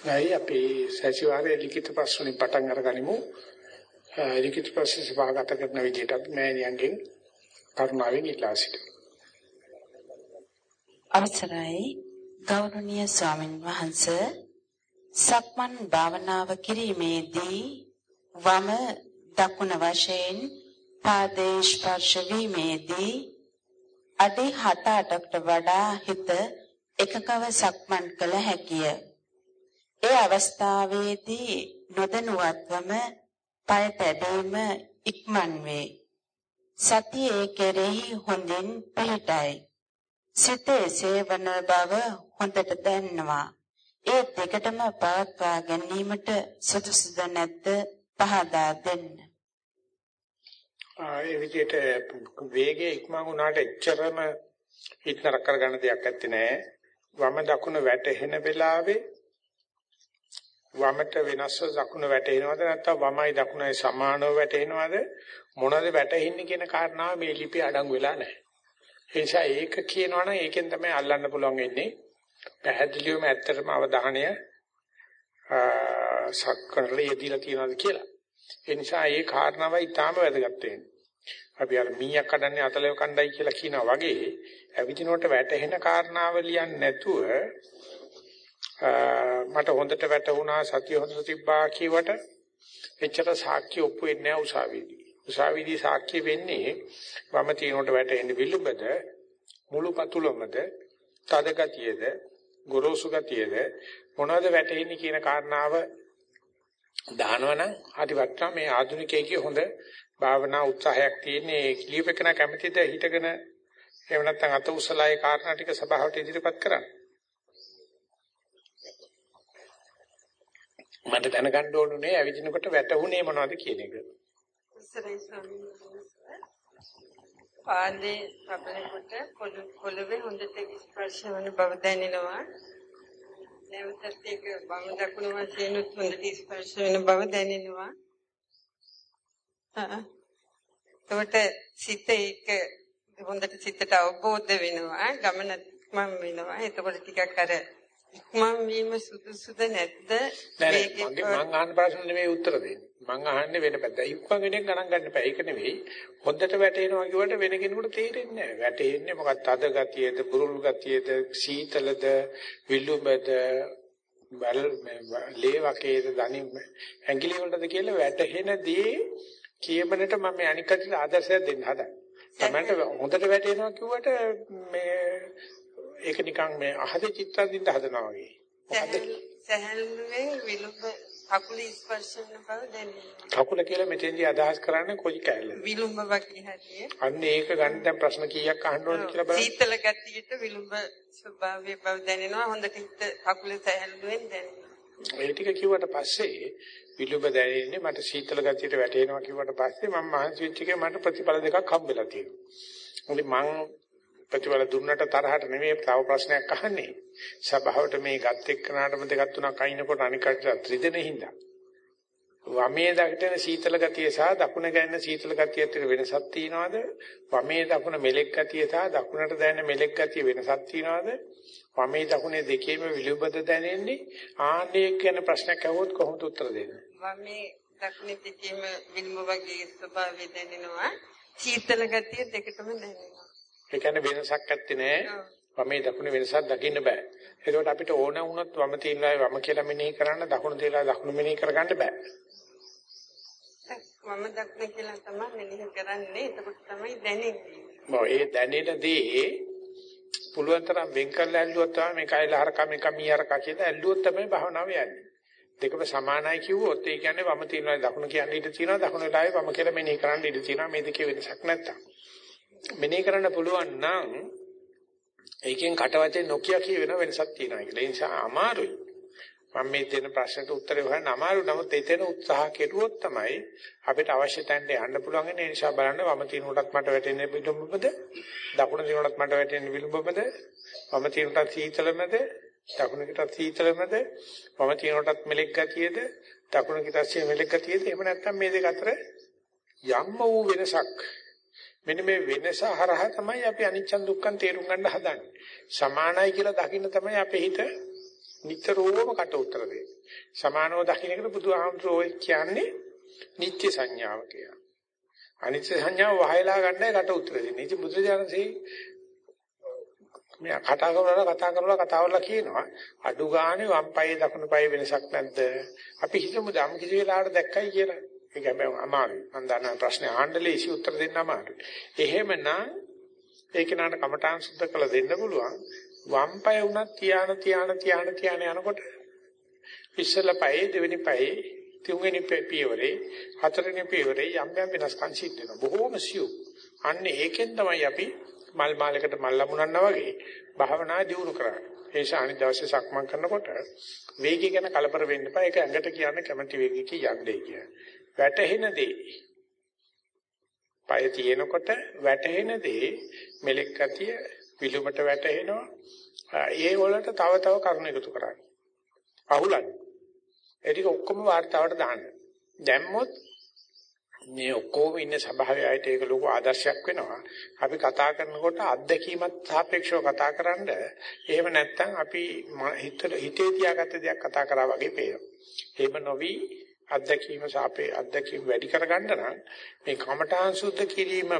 නැයි අපි සතිವಾರයේ ලිඛිත ප්‍රශ්න වලින් පටන් අරගනිමු. ලිඛිත ප්‍රශ්න සභාගත කරන විදිහට අපි මෑණියන්ගෙන් කරුණාවෙන් ඉල්ලා සිටිමු. අවසරයි ගෞරවනීය ස්වාමීන් වහන්සේ, සක්මන් භාවනාව කිරීමේදී වම දකුණ වශයෙන් පාදයේ ස්පර්ශ වීමේදී අඩි 7-8කට වඩා හිත එකකව සක්මන් කළ හැකිය. ඒ අවස්ථාවේදී නොදැනුවත්වම පය තැබීම ඉක්මන් වේ. සතියේ කෙරෙහි හොඳින් පිහිටයි. සිතේ සේවන බව හොඳට දැනෙනවා. ඒ දෙකටම පවත්වා ගැනීමට සුදුසුද නැද්ද පහදා දෙන්න. ඒ විදිහට වේගයේ ඉක්මන් වුණාට එච්චරම හිතනර කරගන්න දෙයක් නැත්තේ නෑ. වම දකුණ වැටෙන වෙලාවේ වමට වෙනස්ව දකුණ වැටෙනවද නැත්නම් වමයි දකුණයි සමානව වැටෙනවද මොනවද වැටෙන්නේ කියන කාරණාව මේ ලිපිය අඩංගු වෙලා නැහැ. ඒ නිසා ඒක කියනවනම් ඒකෙන් තමයි අල්ලන්න පුළුවන් වෙන්නේ. පැහැදිලිවම ඇත්තටම අවධානය සක්කරලේ දීලා තියනවාද කියලා. ඒ නිසා ඒ කාරණාවයි ඊටාම වැදගත් වෙන්නේ. අපි අර මීයක් කඩන්නේ අතලෙව කණ්ඩායි කියලා කියනවා වගේ ඇවිදිනකොට වැටෙන කාරණාව ලියන්නේ නැතුව මට හොඳට වැටුණා සතිය හොඳට තිබ්බා කියවට එච්චර සාක්ෂි ඔප්පු වෙන්නේ නැහැ උසාවියේදී. උසාවියේදී සාක්ෂි වෙන්නේ වම තියනකොට වැටෙන්නේ විලුඹද මුළු පතුලමද තද ගතියද ගොරෝසු ගතියද මොනවද වැටෙන්නේ කියන කාරණාව දානවනම් ආදිවත්තා මේ ආධුනිකයෙක්ගේ හොඳ භාවනා උත්සාහයක් තියෙන්නේ. ක්ලියප් එක කැමැතිද හිටගෙන එහෙම නැත්නම් අත උසලා ඒ කාරණා ටික සභාවට ඉදිරිපත් කරන්න. මට දැනගන්න ඕනුනේ ඇවිදිනකොට වැටුනේ මොනවද කියන එක. ඉස්සරහින් ස්වාමීන් වහන්සේ පාදේ අපලෙකට පොළවේ හොඳට ස්පර්ශ වන බව දැනෙනවා. නැවතත් ඒක වම දකුණු වශයෙන් හොඳට ස්පර්ශ වෙන බව දැනෙනවා. එතකොට සිත ඒක හොඳට සිතට අවබෝධ වෙනවා. ගමන මම වෙනවා. එතකොට ටිකක් අර මම වීම සුදුසුද නැද්ද? මම අහන ප්‍රශ්න නෙමෙයි උත්තර දෙන්නේ. මම අහන්නේ වෙන පැත්ත. ඉක්මන් කෙනෙක් ගණන් ගන්න එපා. ඒක නෙවෙයි. හොද්දට වැටෙනවා කියවට වෙන කෙනෙකුට තේරෙන්නේ නැහැ. වැටෙන්නේ මොකක්ද? තද ගතියද, බුරුල් ගතියද, සීතලද, විලුඹද, ලේ වකේද, දණි ඇඟිලි වලටද කියලා වැටෙනදී කියමනට මම මේ අනිකට ආදර්ශයක් දෙන්න හදා. තමන්ට හොඳට වැටෙනවා කිව්වට මේ ඒක නිකන් මේ අහසේ චිත්‍රයක් දින්න හදනවා වගේ. සැහැල්ලුවෙන් විලුඹ කකුල ස්පර්ශ වෙන බව දැනෙනවා. කකුල කියලා මෙතෙන්දී අදහස් කරන්නේ කොයි කැලේ? විලුඹ වගේ හැටිය. අන්න ඒක ගන්න දැන් ප්‍රශ්න කීයක් අහන්න ඕනද කියලා බලන්න. සීතල ගතියට විලුඹ ස්වභාවයේ බව දැනෙනවා. හොඳට හිත කකුල සැහැල්ලුවෙන් දැනෙනවා. ඒ ටික කිව්වට පස්සේ විලුඹ දැනෙන්නේ මට සීතල ගතියට වැටෙනවා කිව්වට පස්සේ මම මහන්සි වෙච්ච එකේ මට ප්‍රතිඵල දෙකක් හම්බෙලා තියෙනවා. මොකද මං ප්‍රතිඵල දුන්නට තරහට නෙමෙයි තව ප්‍රශ්නයක් අහන්නේ. සභාවට මේ ගත් එක්කනටම දෙකක් තුනක් අයින්කොට අනිකට ත්‍රිදෙනෙ හින්දා. වමේ දකින සීතල ගතිය සහ දකුණ ගැන සීතල ගතිය අතර වෙනසක් තියනවාද? වමේ දකුණ මෙලෙක් ගතිය සහ දකුණට දැනෙන මෙලෙක් ගතිය වෙනසක් තියනවාද? වමේ දකුණේ දෙකේම විලුඹද දැනෙන්නේ? ආන්නේ කියන ප්‍රශ්නයක් අහුවොත් කොහොමද උත්තර දෙන්නේ? වමේ දකුණේ දෙකේම විලුඹ වගේ ස්වභාවය දැනෙනවා. සීතල ගතිය දෙකටම දැනෙනවා. ඒ කියන්නේ වෙනසක් නැත්තේ නෑ. වමේ දකුණේ වෙනසක් දකින්න බෑ. ඒකට අපිට ඕන වුණොත් වම තියෙනවා වම කියලා මෙනෙහි කරන්න, දකුණ තියලා දකුණ මෙනෙහි කරගන්න බෑ. වම දකුණ කියලා තමයි මෙනෙහි කරන්නේ. එතකොට තමයි දැනෙන්නේ. ඒ දැනෙනදී පුළුවන් තරම් වෙන් කරලා ඇල්ලුවොත් තමයි මේකයිල හරක මේක මී හරක කියලා ඇල්ලුවොත් තමයි භාවනාව යන්නේ. දෙකම සමානයි කිව්වොත් ඒ කියන්නේ වම තියෙනවා දකුණ කියන්නේ ඉඳ තියෙනවා දකුණ වෙලාවේ වම කියලා මෙනෙහි කරන්න ඉඳ තියෙනවා මේ දෙකේ වෙනසක් නැත්තම්. මෙනෙහි කරන්න පුළුවන් නම් ඒකෙන් කටවචේ නොකිය කියන වෙනසක් තියෙනවා කියලා. ඒ නිසා අමාරුයි. මම මේ දෙන ප්‍රශ්නට උත්තර හොයන්න අමාරු. නමුත් එතන උත්සාහ කෙරුවොත් තමයි අපිට අවශ්‍ය තැනට යන්න පුළුවන්. ඒ නිසා බලන්න වම තිනුටත් මට වැටෙන්නේ විලුඹද? දකුණ තිනුටත් මට වැටෙන්නේ විලුඹද? වම තිනුටත් සීතලමද? දකුණකටත් සීතලමද? වම තිනුටත් මෙලෙක් ගතියද? දකුණකටත් මෙලෙක් ගතියද? එහෙම නැත්නම් මේ දෙක අතර යම් වූ වෙනසක් මෙන්න මේ වෙනස හරහා තමයි අපි අනිච්ච දුක්ඛන් තේරුම් ගන්න හදන්නේ. සමානයි කියලා දකින්න තමයි අපේ හිත නිතරම කට උතර දෙන්නේ. සමානව දකින්නකට බුදුහාමුදුරෝ කියන්නේ නිත්‍ය සංඥාව කියලා. අනිත්‍ය සංඥාව වහයලා ගන්නයි කට උතර දෙන්නේ. ඉතින් බුදුජානසී මේ කතා කරලා කියනවා අඩු ගානේ වම් පායේ දකුණු පායේ වෙනසක් නැද්ද? අපි හිතමු ධම් කිසි වෙලාවකට දැක්කයි කියලා. ඒක හැබැයි අමාරුයි. මම දන්නා ප්‍රශ්නේ අහන්නලේ ඉසි උත්තර දෙන්න අමාරුයි. එහෙමනම් ඒක නාට කමඨාන් සුද්ධ කළ දෙන්න පුළුවන්. වම් පාය උනත් තියාන යනකොට ඉස්සෙල්ලා පායේ දෙවෙනි පායේ තුන්වෙනි පියවරේ හතරවෙනි පියවරේ යම් වෙනස්කම් සිද්ධ වෙනවා. බොහෝම සියුම්. අන්න ඒකෙන් තමයි අපි මල් මාලයකට මල් ලැබුණා වගේ භාවනා දියුණු කරන්නේ. ඒ නිසා අනිත් දවසේ සක්මන් කරනකොට වේගය ගැන කලබල වෙන්න එපා. ඒක ඇඟට කියන්නේ කැමැති වේගයක යන්නේ කියලා. වැටෙන දේ පය තියෙනකොට වැටෙන දේ මෙලෙක් ගතිය විලුමට වැටෙනවා. ඒ වලට තව කරුණු එකතු කරන්න. අහුලන්න. ඒ ටික ඔක්කොම වාර්තාවට දාන්න. දැම්මොත් මේ ඔක්කොම ඉන්න සභාවේ ඒක ලොකු ආදර්ශයක් වෙනවා. අපි කතා කරනකොට අත්දැකීමත් සාපේක්ෂව කතා කරන්න. එහෙම නැත්නම් අපි හිතේ තියාගත්ත දෙයක් කතා කරා වගේ පේනවා. එහෙම නොවි අත්දැකීම වැඩි කරගන්න නම් මේ කමඨාන් සුද්ධ කිරීමයි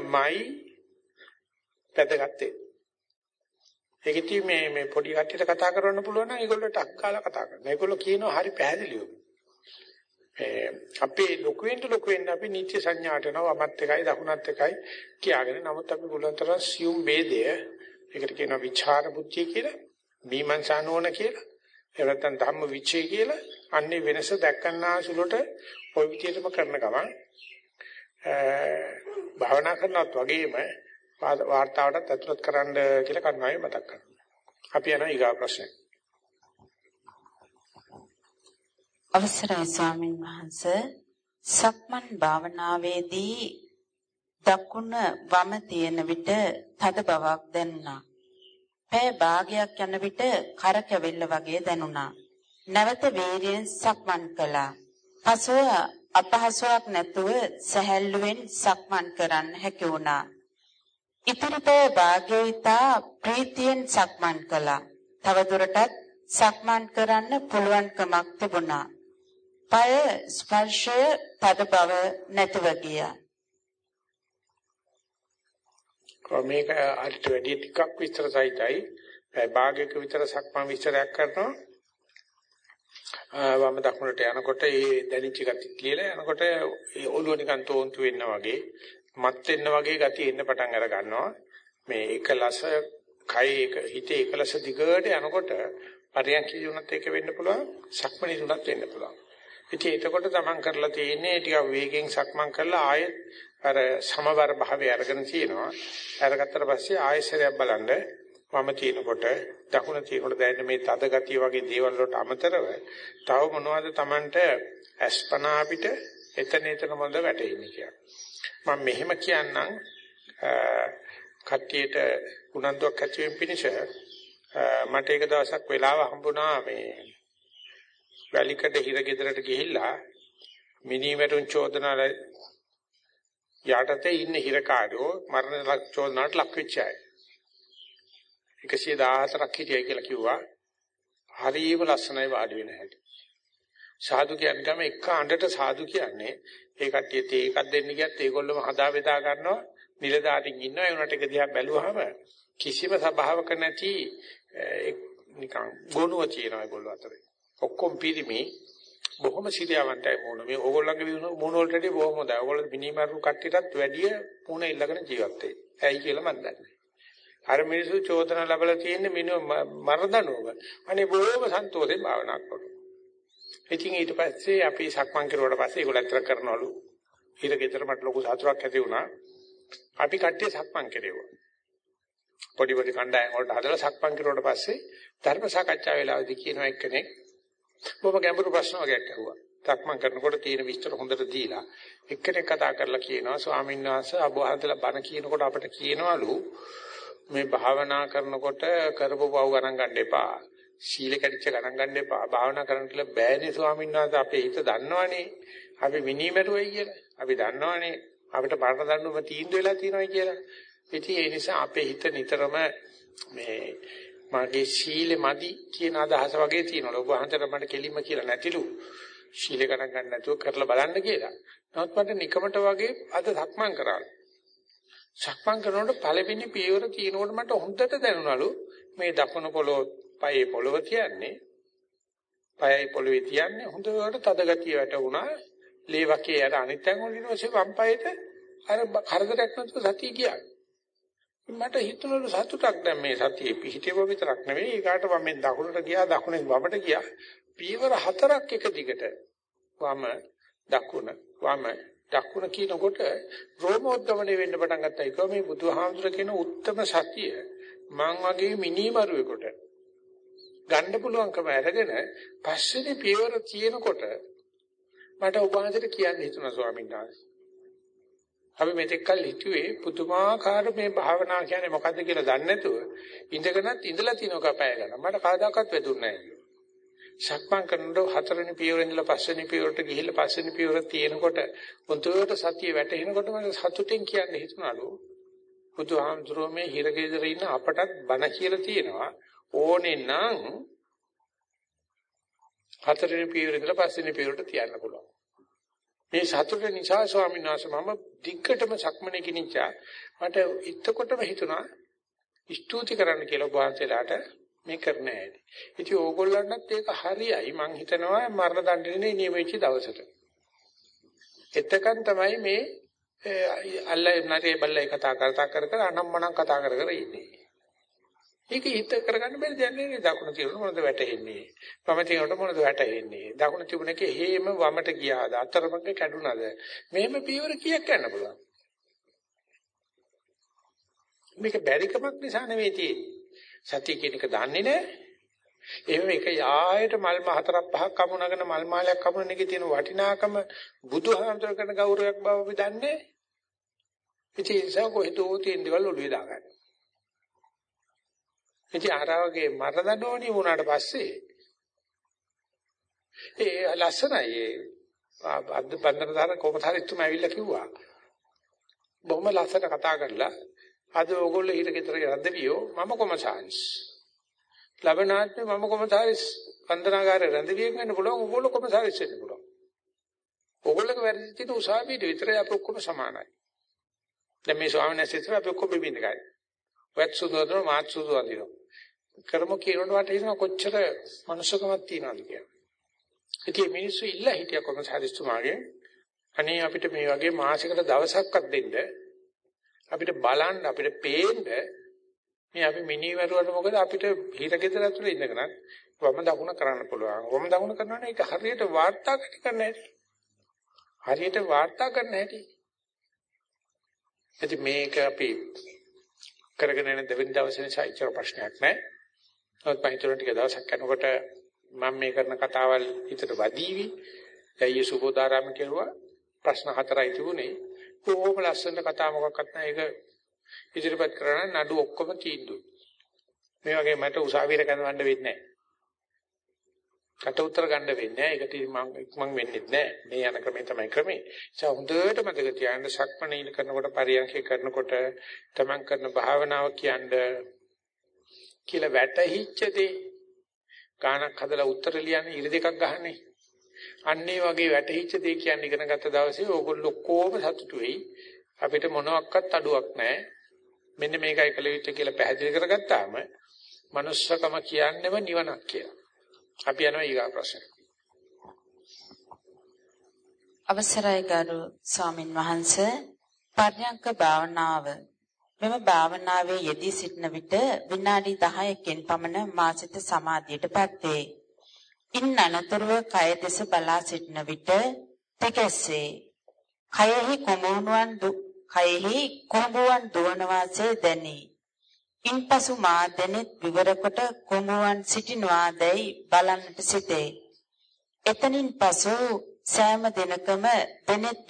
වැදගත්. ඒකෙදි මේ පොඩි කට්ටියට කතා කරන්න පුළුවන් නම් ඒගොල්ලෝ ටක් කාලා කතා කරනවා. ඒගොල්ලෝ කියනවා හරි පැහැදිලිව. අපේ ලොකු වෙන්න අපි නිත්‍ය සංඥාට යනවා වමත් එකයි දකුණත් එකයි කියාගෙන. නමුත් අපි බුලන්තර සියුම් ભેදය ඒකට කියනවා විචාර බුද්ධිය කියලා, මීමන්සා නෝන කියලා, එහෙම නැත්නම් ධම්ම විචේ කියලා. අන්නේ වෙනස දැක්කන්නාසුලට ওই විදිහටම කරන ගමන් භාවනා කරනවත් වගේම වාර්තාවටත් ඇතුළත් කරන්න කියලා කර්මයේ මතක් කරනවා. අපි යනවා ඊගා ප්‍රශ්නේ. අවසරයි ස්වාමීන් වහන්ස, සක්මන් භාවනාවේදී දකුණ වම තියෙන විට තද බවක් දැනුණා. පැය භාගයක් යන විට කරකැවිල්ල වගේ දැනුණා. නැවත වීර්යයෙන් සක්මන් කළා. පසුව අපහසුයක් නැතුව සැහැල්ලුවෙන් සක්මන් කරන්න හැකි වුණා. ඉතිරි පැය භාගයතා ප්‍රීතියෙන් සක්මන් කළා. තවදුරටත් සක්මන් කරන්න පුළුවන්කමක් තිබුණා. පය ස්පර්ශය තද බව නැතිව ගියා. මේක අරිට වැඩි ටිකක් විස්තර සහිතයි. භාගයක විතර සක්මන් විස්තරයක් කරනවා. වම දකුණට යනකොට ඒ දැනිච්ච ගතිය කියලා යනකොට ඒ ඔළුව නිකන් තෝන්තු වෙන්න වගේ, මත් වෙන්න වගේ ගතිය එන්න පටන් අර ගන්නවා. මේ එකලස කය හිතේ එකලස දිගට යනකොට පරියන්කී උනත් එක වෙන්න පුළුවන්, සක්මණේ උනත් වෙන්න පුළුවන්. ඉතින් එතකොට තමන් කරලා තියෙන්නේ ටිකක් වේගෙන් සක්මන් කරලා ආයෙත් අර සමබර භාවය අරගෙන තියෙනවා. අරගත්තට පස්සේ ආයෙසරයක් බලන්න වම තිනකොට දකුණ තිනකොට දැනෙන මේ තද ගතිය වගේ දේවල් වලට අමතරව තව මොනවද තමන්ට අස්පනා අපිට එතන මොනවද වැටෙන්නේ කියලා. මම මෙහෙම කියන්නම් කට්ටියට උනන්දුවක් ඇති වෙන පිණිස මට එක දවසක් වෙලාව හම්බුණා මේ වැලිකඩ හිරගෙදරට ගිහිල්ලා මිනිමෙරුන් චෝදනාල යටතේ ඉන්න හිරකාරයෝ මරණ චෝදනාවට ලක් වෙච්ච අය 114ක් හිටියයි කියලා කිව්වා. හරියම ලස්සනයි වාඩි වෙන හැටි. සාදු කියන්නේ ගම එක අඬට සාදු කියන්නේ ඒ කට්ටිය තේ එකක් දෙන්න ගියත් ඒගොල්ලෝම හදා බෙදා ගන්නවා. නිලධාරීන් ඉන්නවා. ඒ උනට එක දිහා බැලුවාම කිසිම සබාවක නැති නිකන් ගොනුව තියෙනවා ඒගොල්ලෝ අතරේ. ඔක්කොම පිරිමි බොහොම සිරියවන්තයි මොන මේ ඕගොල්ලන්ගේ මොන වලට බොහොම හොඳයි. ඕගොල්ලෝ මිනිමරු කට්ටියටත් වැඩිය මොන ඉල්ලගෙන ජීවත් වෙයි. ඇයි කියලා මම දන්නේ. අර මිනිස්සු චෝදනා ලැබලා තියෙන්නේ මිනිහ මරදනුව. අනේ බොහොම සන්තෝෂයෙන් භාවනා කරනවා. ඉතින් ඊට පස්සේ අපි සක්මන් කරුවාට පස්සේ ඒගොල්ලෝ අතර කරනවලු. ඊට ගෙදර මට ලොකු සතුටක් ඇති වුණා. අපි කට්ටිය සක්මන් කෙරෙව්වා. පොඩි කණ්ඩායම් වලට හදලා සක්මන් කරුවාට පස්සේ ධර්ම සාකච්ඡා වෙලාවදී කියනවා එක්කෙනෙක් බොහොම ගැඹුරු ප්‍රශ්න වගේක් අහුවා. සක්මන් කරනකොට තියෙන විස්තර හොඳට දීලා එක්කෙනෙක් කතා කරලා කියනවා ස්වාමීන් වහන්සේ අබෝහදලා බණ කියනකොට අපිට කියනවලු මේ භාවනා කරනකොට කරපු පව් ගණන් ගන්න එපා. සීල කැඩිච්ච ගණන් ගන්න එපා. භාවනා කරන්න කියලා බෑනේ ස්වාමීන් වහන්සේ අපේ හිත දන්නවනේ. අපි මිනිමෙරුවයි කියලා. අපි දන්නවනේ අපිට බාරට දන්නුම තීන්දුව වෙලා තියෙනවා කියලා. ඉතින් ඒ නිසා අපේ හිත නිතරම මේ මගේ සීලෙ මදි කියන අදහස වගේ තියෙනවා. ඔබ වහන්සේට මට කෙලින්ම කියලා නැතිලු. සීලෙ ගණන් ගන්න නැතුව කරලා බලන්න කියලා. නමුත් මට නිකමට වගේ අද සක්මන් කරා. සක්මන් කරනකොට පළවෙනි පියවර තියෙනකොට මට හොඳට දැනුණලු මේ දකුණු පොළොව පයේ පොළොව තියන්නේ. පයයි පොළොවේ තියන්නේ හොඳට තද ගතිය වැටුණා. ලේ වකේ අර අනිත් තැන් වල ඊට වම් පයේට අර කරදරයක් නැතුව සතිය ගියා. මට හිතුණලු සතුටක් දැන් මේ සතියේ පිහිටේව විතරක් නෙවෙයි ඒකට වමෙන් දකුණට ගියා දකුණෙන් වමට ගියා පියවර 4ක් එක දිගට වම දකුණ කියනකොට රෝමෝද්ගමණය වෙන්න පටන් ගත්තා. ඒක මේ බුදුහාමුදුර කියන උත්තම සතිය මං වගේ මිනිමරුවෙකුට ගන්න පුළුවන්කම අරගෙන පස්වෙනි පියවර තියෙනකොට මට ඔබ වහන්සේට කියන්න හිතුණා ස්වාමීන් වහන්සේ. අපි මෙතෙක් කල් හිතුවේ පුදුමාකාර මේ භාවනා කියන්නේ මොකද්ද කියලා දන්නේ නැතුව ඉඳගෙනත් ඉඳලා තිනව කපය ගන්න. මට කවදාකවත් වැදුන්නේ නැහැ. සක්මන් කරනකොට 4වෙනි පියවරෙන් ඉඳලා 5වෙනි පියවරට ගිහිල්ලා 5වෙනි පියවර තියෙනකොට උන්ටට සතිය වැටෙනකොට මට සතුටින් කියන්න හිතුණලු බුදුහාමුදුරුවෝ මේ හිරගෙදර ඉන්න අපටත් බණ කියලා තියෙනවා ඕනේ නම් 4වෙනි පියවරෙන් ඉඳලා 5වෙනි පියවරට තියන්න පුළුවන්. මේ සතුට නිසා ස්වාමීන් වහන්සේ මම දිග්ගටම සක්මනේ කිනිච්චා මට එතකොටම හිතුණා ස්තුති කරන්න කියලා ඔබ වහන්සේලාට මේ කරන්න ඇති. ඉතින් ඕගොල්ලන්ටත් ඒක හරියයි මං හිතනවා මරණ දඬුවමේ නියමෙච්ච දවසට. එතකන් තමයි මේ අල්ලේ නැරේ බල්ලේ කතා කර අනම්මනම් කතා කර ඉන්නේ. ඒක හිත කරගන්න බැරි දෙයක් නෙවෙයි. දකුණ තියෙනකොට මොනවද වැටෙන්නේ? වම තියෙනකොට මොනවද වැටෙන්නේ? දකුණ තිබුණේකේ හේම වමට ගියාද? අතරමඟ කැඩුනද? මෙහෙම පියවර කීයක් යන්න පුළුවන්? මේක බැරිකමක් නිසා නෙවෙයි තියෙන්නේ. සතිය කියන එක දන්නේ නැහැ. එහෙම එක යායට මල් මහ 4-5ක් කමුණගෙන මල් මාලයක් කමුණන එකේ තියෙන වටිනාකම බුදුහාමුදුර කරන ගෞරවයක් බව අපි දන්නේ. ඉතින් ඒ නිසා කොහෙදෝ තියෙන දේවල් ඔළුවේ දාගන්න. ඉතින් ආරවගේ මරණදෝණි වුණාට පස්සේ ඒ ලස්සනයි අද බන්දරදාර කොමතරි තුම ඇවිල්ලා කිව්වා බොහොම ලස්සන කතා කරලා අද ඕගොල්ලෝ හිටගෙදර රැඳවියෝ මම කොමසාරිස් ලබනාත්මේ මම කොමසාරිස් වන්දනාගාරේ රැඳවියෙන් වෙන්න පුළුවන් ඕගොල්ලෝ කොමසාරිස් වෙන්න පුළුවන් ඕගොල්ලෝගේ වැඩි තියෙන උසාවියට විතරයි අපි ඔක්කොම සමානයි දැන් මේ ස්වාමීන් වහන්සේ අපි ඔක්කොම බින්දකයි ඔයත් සුදුවදන මාත් සුදුවදිනවා කරමු කියනකොට හිතන කොච්චර මනුස්සකමක් තියනවද කියලා. ඉතින් මිනිස්සු ඉල්ල හිටිය කොමසාරිස්තුමාගේ අනේ අපිට මේ වගේ මාසයකට දවසක්වත් දෙන්න අපිට බලන්න අපිට පේන්න මේ අපි මිනිවරුන්ට මොකද අපිට හිරගෙදර ඇතුලේ ඉඳගෙන වම දකුණ කරන්න පුළුවන්. වම දකුණ කරනවා නේ ඒක හරියට වාර්තා කරන්න හැටි. හරියට වාර්තා කරන්න හැටි. ඉතින් මේක අපි කරගෙන යන දෙවෙනි දවසේ ඉච්චර ප්‍රශ්නයක් නැහැ. නමුත් පහිතර ටික දවසක් යනකොට මම මේ කරන කතාවල් හිතට වදීවි. යයි සුබෝදාරාම කියුවා ප්‍රශ්න 4යි තිබුණේ. කොහොම ලස්සන කතා මොකක්වත් නැහැ. ඒක ඉදිරිපත් කරන නඩු ඔක්කොම තීන්දුවයි. මේ වගේ මට උසාවියට ගන්නවන්න වෙන්නේ නැහැ. කට උතර ගන්න වෙන්නේ නැහැ. ඒකට මම වෙන්නේ නැහැ. මේ යන ක්‍රමය තමයි ක්‍රමේ. ඒ හොඳට මතක තියාගන්න සක්මණීල කරනකොට පරියන්ඛය කරනකොට තමන් කරන භාවනාව කියන්නේ කියලා වැටහිච්ච දේ ගානක් හදලා උත්තර ලියන්නේ ඉරි දෙකක් ගහන්නේ. අන්නේ වගේ වැටහිච්ච දේ කියන්නේ ඉගෙන ගත්ත දවසේ ඕගොල්ලෝ කොහොම සතුටු වෙයි. අපිට මොනවත් අඩුවක් නැහැ. මෙන්න මේකයි කළ යුත්තේ කියලා පැහැදිලි කරගත්තාම manussකම කියන්නේම නිවනක් කියලා. අපි යනවා ඊගා ප්‍රශ්න. අවසරයි ගරු ස්වාමින් වහන්සේ පර්යංක භාවනාව මෙම භාවනාවේ යෙදී සිටින විට විනාඩි 10කින් පමණ මාසිත සමාධියටපත් වේ. ඉන් අනතුරුව කය දෙස බලා සිටින විට තකසේ කයෙහි කුඹුවන් දුවන වාසේ දැනේ. ඉන්පසු මා දෙනෙත් විවර කොට කුඹුවන් සිටිනවාදැයි බලන්නට සිටේ. එතනින් පසු සෑම දිනකම දෙනෙත්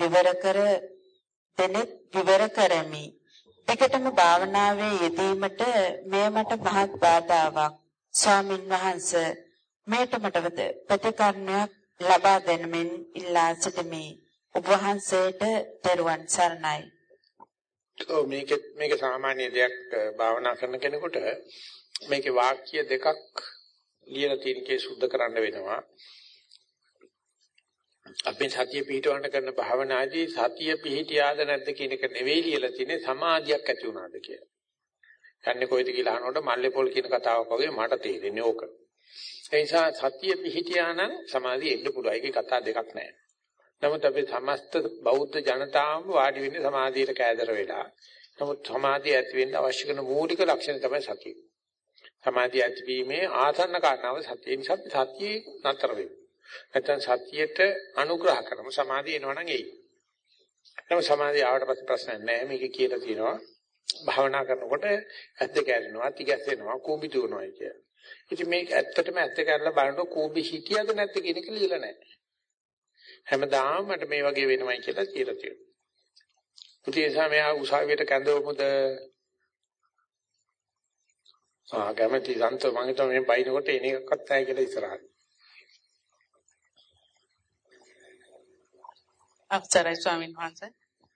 විවර කරමි. එකටම භාවනාවේ යෙදීමට මෙය මට මහත් බාධාවක්. ස්වාමින් වහන්සේ මේට මට ප්‍රතිකරණයක් ලබා දෙනමින් ඉල්ලා සිටිමි. ඔබ වහන්සේට දරුවන් සරණයි. මේක සාමාන්‍ය දෙයක් භාවනා කරන කෙනෙකුට මේකේ වාක්‍ය දෙකක් ලියලා තියෙන කේ සුද්ධ කරන්න වෙනවා. අපේ සතිය පිහිටවන්න කරන භාවනාදී සතිය පිහිටියාද නැද්ද කියන එක නෙවෙයි ලියලා තියෙන්නේ සමාධියක් ඇති වුණාද කියලා. යන්නේ කොයිද කියලා අහනකොට මල්ලේ පොල් කියන කතාවක් වගේ මට තේරෙන්නේ ඕක. ඒ නිසා සතිය පිහිටියා නම් සමාධිය එන්න පුළුවන්. ඒකේ කතා දෙකක් නැහැ. නමුත් අපි සමස්ත බෞද්ධ ජනතාවම වාඩි වෙන්නේ සමාධියට කෑදර වෙලා. නමුත් සමාධිය ඇති වෙන්න අවශ්‍ය කරන මූලික ලක්ෂණ තමයි සතිය. සමාධිය ඇතිවීමේ ආසන්න කාරණාව සතිය. නිසා සතියේ නතර වෙන්න. නැත්නම් සතියට අනුග්‍රහ කරමු සමාධිය එනවනම් එයි. නමුත් සමාධිය ආවට පස්සේ ප්‍රශ්නයක් නැහැ. මේක කියලා තියෙනවා භාවනා කරනකොට ඇත්ත කැරෙනවා, තිගැස්සෙනවා, කූඹි දුවනවා කිය. ඉතින් මේක ඇත්තටම ඇත්ත කැරලා බලනකොට කූඹි හිටියද නැද්ද කියන එක ලියලා නැහැ. හැමදාම මට මේ වගේ වෙනවයි කියලා කියලා තියෙනවා. පුතේසා මෙහා උසාවියට කැඳවමුද? කැමති සන්තෝ මම හිතුවා මේ බයිනකොට එන එකක්වත් නැහැ කියලා ඉස්සරහට. අවසරයි ස්වාමීන් වහන්සේ.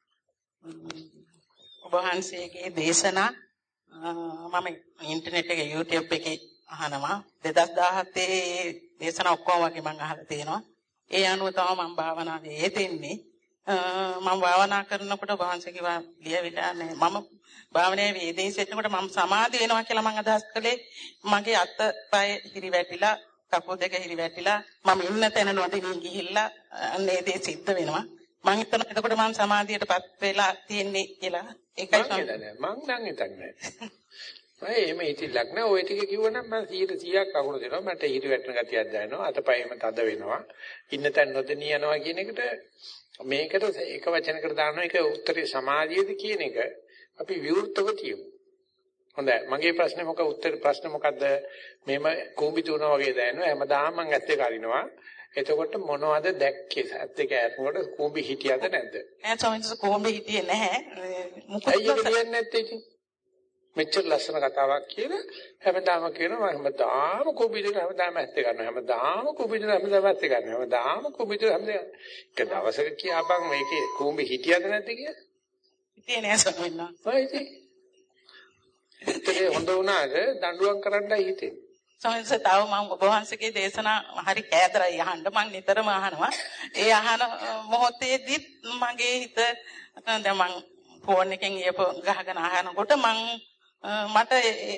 ඔබ වහන්සේගේ දේශනා මම ඉන්ටර්නෙට් එකේ YouTube එකේ අහනවා. 2017 දේශනා ඔක්කොම වගේ මම අහලා තියෙනවා. ඒ අනුව තමයි මම භාවනාවේ යෙදෙන්නේ. මම භාවනා කරනකොට වහන්සේ කිව්වා ලියවිලා නැහැ. මම භාවනාවේ යෙදී සිටිනකොට මම සමාධි වෙනවා කියලා මම අදහස් කළේ මගේ අත පය හිරිවැටිලා කකුල් දෙක හිරිවැටිලා මම ඉන්න තැන නොදෙමින් ගිහිල්ලා අන්නේ දේ සිද්ධ වෙනවා. මම හිතනවා එතකොට මම සමාධියටපත් වෙලා තියෙන්නේ කියලා. ඒකයි මම නම් හිතන්නේ. මම එහෙම හිතිලක් නෑ. ওই ටික කිව්වනම් මම 100%ක් අකුරු දෙනවා. මට හිරි වැටෙන ගතියක් දැනෙනවා. අතපයෙම තද වෙනවා. ඉන්න තැන නොදෙනී යනවා කියන එකට මේකට එක වචනයකට දානවා. ඒක උත්තරේ සමාධියද කියන එක අපි විවෘතව කියමු. හොඳයි. මගේ ප්‍රශ්නේ ප්‍රශ්න මොකද්ද? මෙහෙම කූඹි තුනවා වගේ දැනෙනවා. හැමදාම මම ඇත්තේ කරිනවා. එතකොට මොනවද දැක්කේ? ඇත්තේ කෑනකොට කූඹි හිටියද නැද්ද? නෑ ස්වාමීන් කූඹි හිටියේ නැහැ. මොකද කියන්නේ නැත්තේ ඉතින්? මෙච්චර ලස්සන කතාවක් කියලා හැමදාම කියනවා හැමදාම කූඹි දෙක හැමදාම ඇත්තේ ගන්නවා. හැමදාම කූඹි දෙක හැමදාම ඇත්තේ ගන්නවා. හැමදාම කූඹි දෙක හැමදාම. එක දවසක කියාපන් මේකේ කූඹි හිටියද නැද්ද කියලා? හිටියේ නෑ ස්වාමීන් වහන්සේ. ඒකේ හොඳ වුණාද දඬුවම් කරන්නයි හිතෙන්නේ. සමහරවිට තව මම ඔබ වහන්සේගේ දේශනා හරි කෑදරයි අහන්න මම නිතරම අහනවා. ඒ අහන මොහොතේදී මගේ හිත දැන් මම ෆෝන් එකෙන් ගහගෙන අහනකොට මට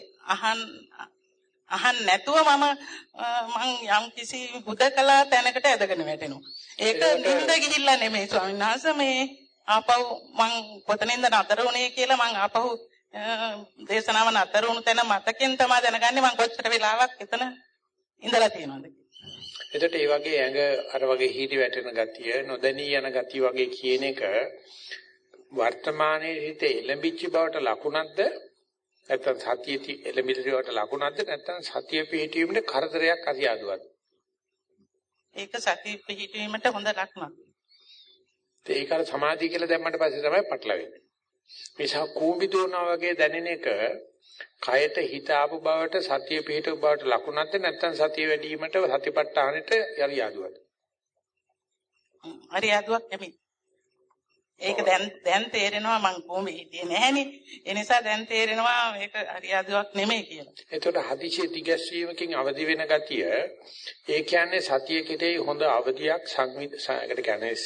අහන්න නැතුව මම යම් කිසි හුදකලා තැනකට ඇදගෙන වැටෙනවා. ඒක නිින්ද ගිහිල්ලා නෙමෙයි ස්වාමීන් වහන්සේ මේ ආපහු මම කොතනින්ද නතර වුණේ කියලා මම ආපහු දේශනාව නතර වුණු තැන මතකෙන් තමයි දැනගන්නේ මම කොච්චර වෙලාවක් එතන ඉඳලා තියෙනවද. එතකොට මේ වගේ ඇඟ අර වගේ හිටි වැටෙන ගතිය, නොදැනී යන ගතිය වගේ කියන එක වර්තමානයේ හිතේ එළඹිච්ච බවට ලකුණක්ද? නැත්නම් සතියේ එළඹිච්ච බවට ලකුණක්ද? නැත්නම් සතිය පිහිටීමේ කරදරයක් අරියාදුවද? ඒක සතිය පිහිටීමට හොඳ ලකුණක්. ඒක අර සමාධිය කියලා දැම්මට පස්සේ තමයි පටලවෙන්නේ. මේසා කූඹි දුවනවා වගේ දැනෙන එක කයට හිත ආපු බවට සතිය පිහිටු බවට ලකුණක්ද නැත්නම් සතිය වැඩි වීමට සතිපට්ඨානෙට යරියාදුවද? හරියාදුවක් නෙමෙයි. ඒක දැන් තේරෙනවා මං කූඹි හිටියේ නැහෙනේ. ඒ නිසා දැන් තේරෙනවා මේක හරියාදුවක් නෙමෙයි කියලා. එතකොට හදිසිය දිගැස්වීමකින් අවදි වෙන ගතිය ඒ කියන්නේ සතිය කෙරෙහි හොඳ අවදියක් සංවිධායකට කියන්නේ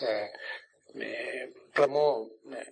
මේ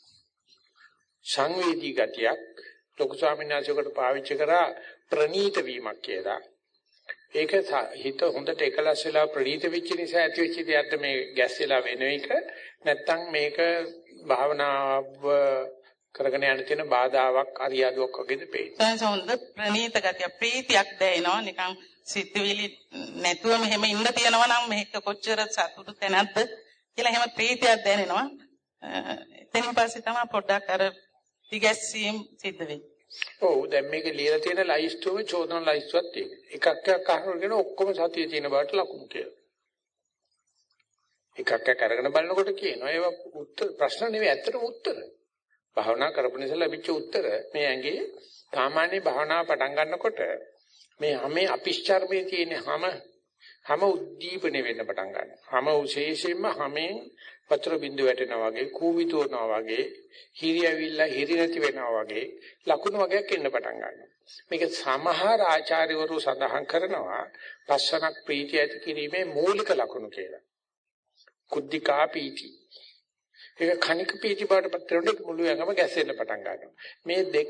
සංවේදී ගතියක් ලොකු ස්වාමීන් වහන්සේකට පාවිච්චි කරා ප්‍රනීත වීමක් කියලා. ඒක හිත හොඳට එකලස් වෙලා ප්‍රනීත වෙච්ච නිසා ඇති වෙච්ච දෙයක් මේ ගැස් වෙලා වෙන එක නැත්තම් මේක භාවනාව කරගෙන යන තියෙන බාධාවක් අරියාදුවක් වගේද පේන්නේ. හොඳ ප්‍රනීත ගතිය ප්‍රීතියක් දැනෙනවා නිකන් සිතුවිලි නැතුව මෙහෙම ඉන්න තියනවා නම් මේක කොච්චර සතුටු තැනක්ද කියලා එහෙම ප්‍රීතියක් දැනෙනවා. එතනින් පස්සේ තමයි පොඩ්ඩක් අර තිගැස්සීම් සිද්ධ වෙන්නේ. ඔව් දැන් මේක ලියලා තියෙන ලයිස්තුවේ චෝදන ලයිස්තුවක් තියෙනවා. එකක් එකක් අහනකොට ඔක්කොම සතියේ තියෙන බවට ලකුණු කියලා. එකක් එකක් අරගෙන බලනකොට කියනවා ඒවා උත්තර ප්‍රශ්න නෙවෙයි ඇත්තටම උත්තර. භාවනා කරපු නිසා ලැබිච්ච උත්තර මේ ඇඟේ සාමාන්‍ය භාවනාව පටන් ගන්නකොට මේ හැමේ අපිෂ්චර්මයේ තියෙන හැම හැම උද්දීපනෙ වෙන්න පටන් ගන්නවා. හැම විශේෂයෙන්ම හැමෙන් වතුර බින්දු වැටෙනවා වගේ, කූවිතුවනවා වගේ, හිරි ඇවිල්ලා හිරි නැති වෙනවා වගේ ලකුණු වගේක් එන්න පටන් ගන්නවා. මේක සමහර ආචාර්යවරු සඳහන් කරනවා පස්සනක් ප්‍රීතිය ඇති කිරීමේ මූලික ලකුණු කියලා. කුද්ධිකා පීති. ඒක කණික පීති බවට පත් වෙනකොට මුළු ඇඟම ගැසෙන්න පටන් ගන්නවා. මේ දෙක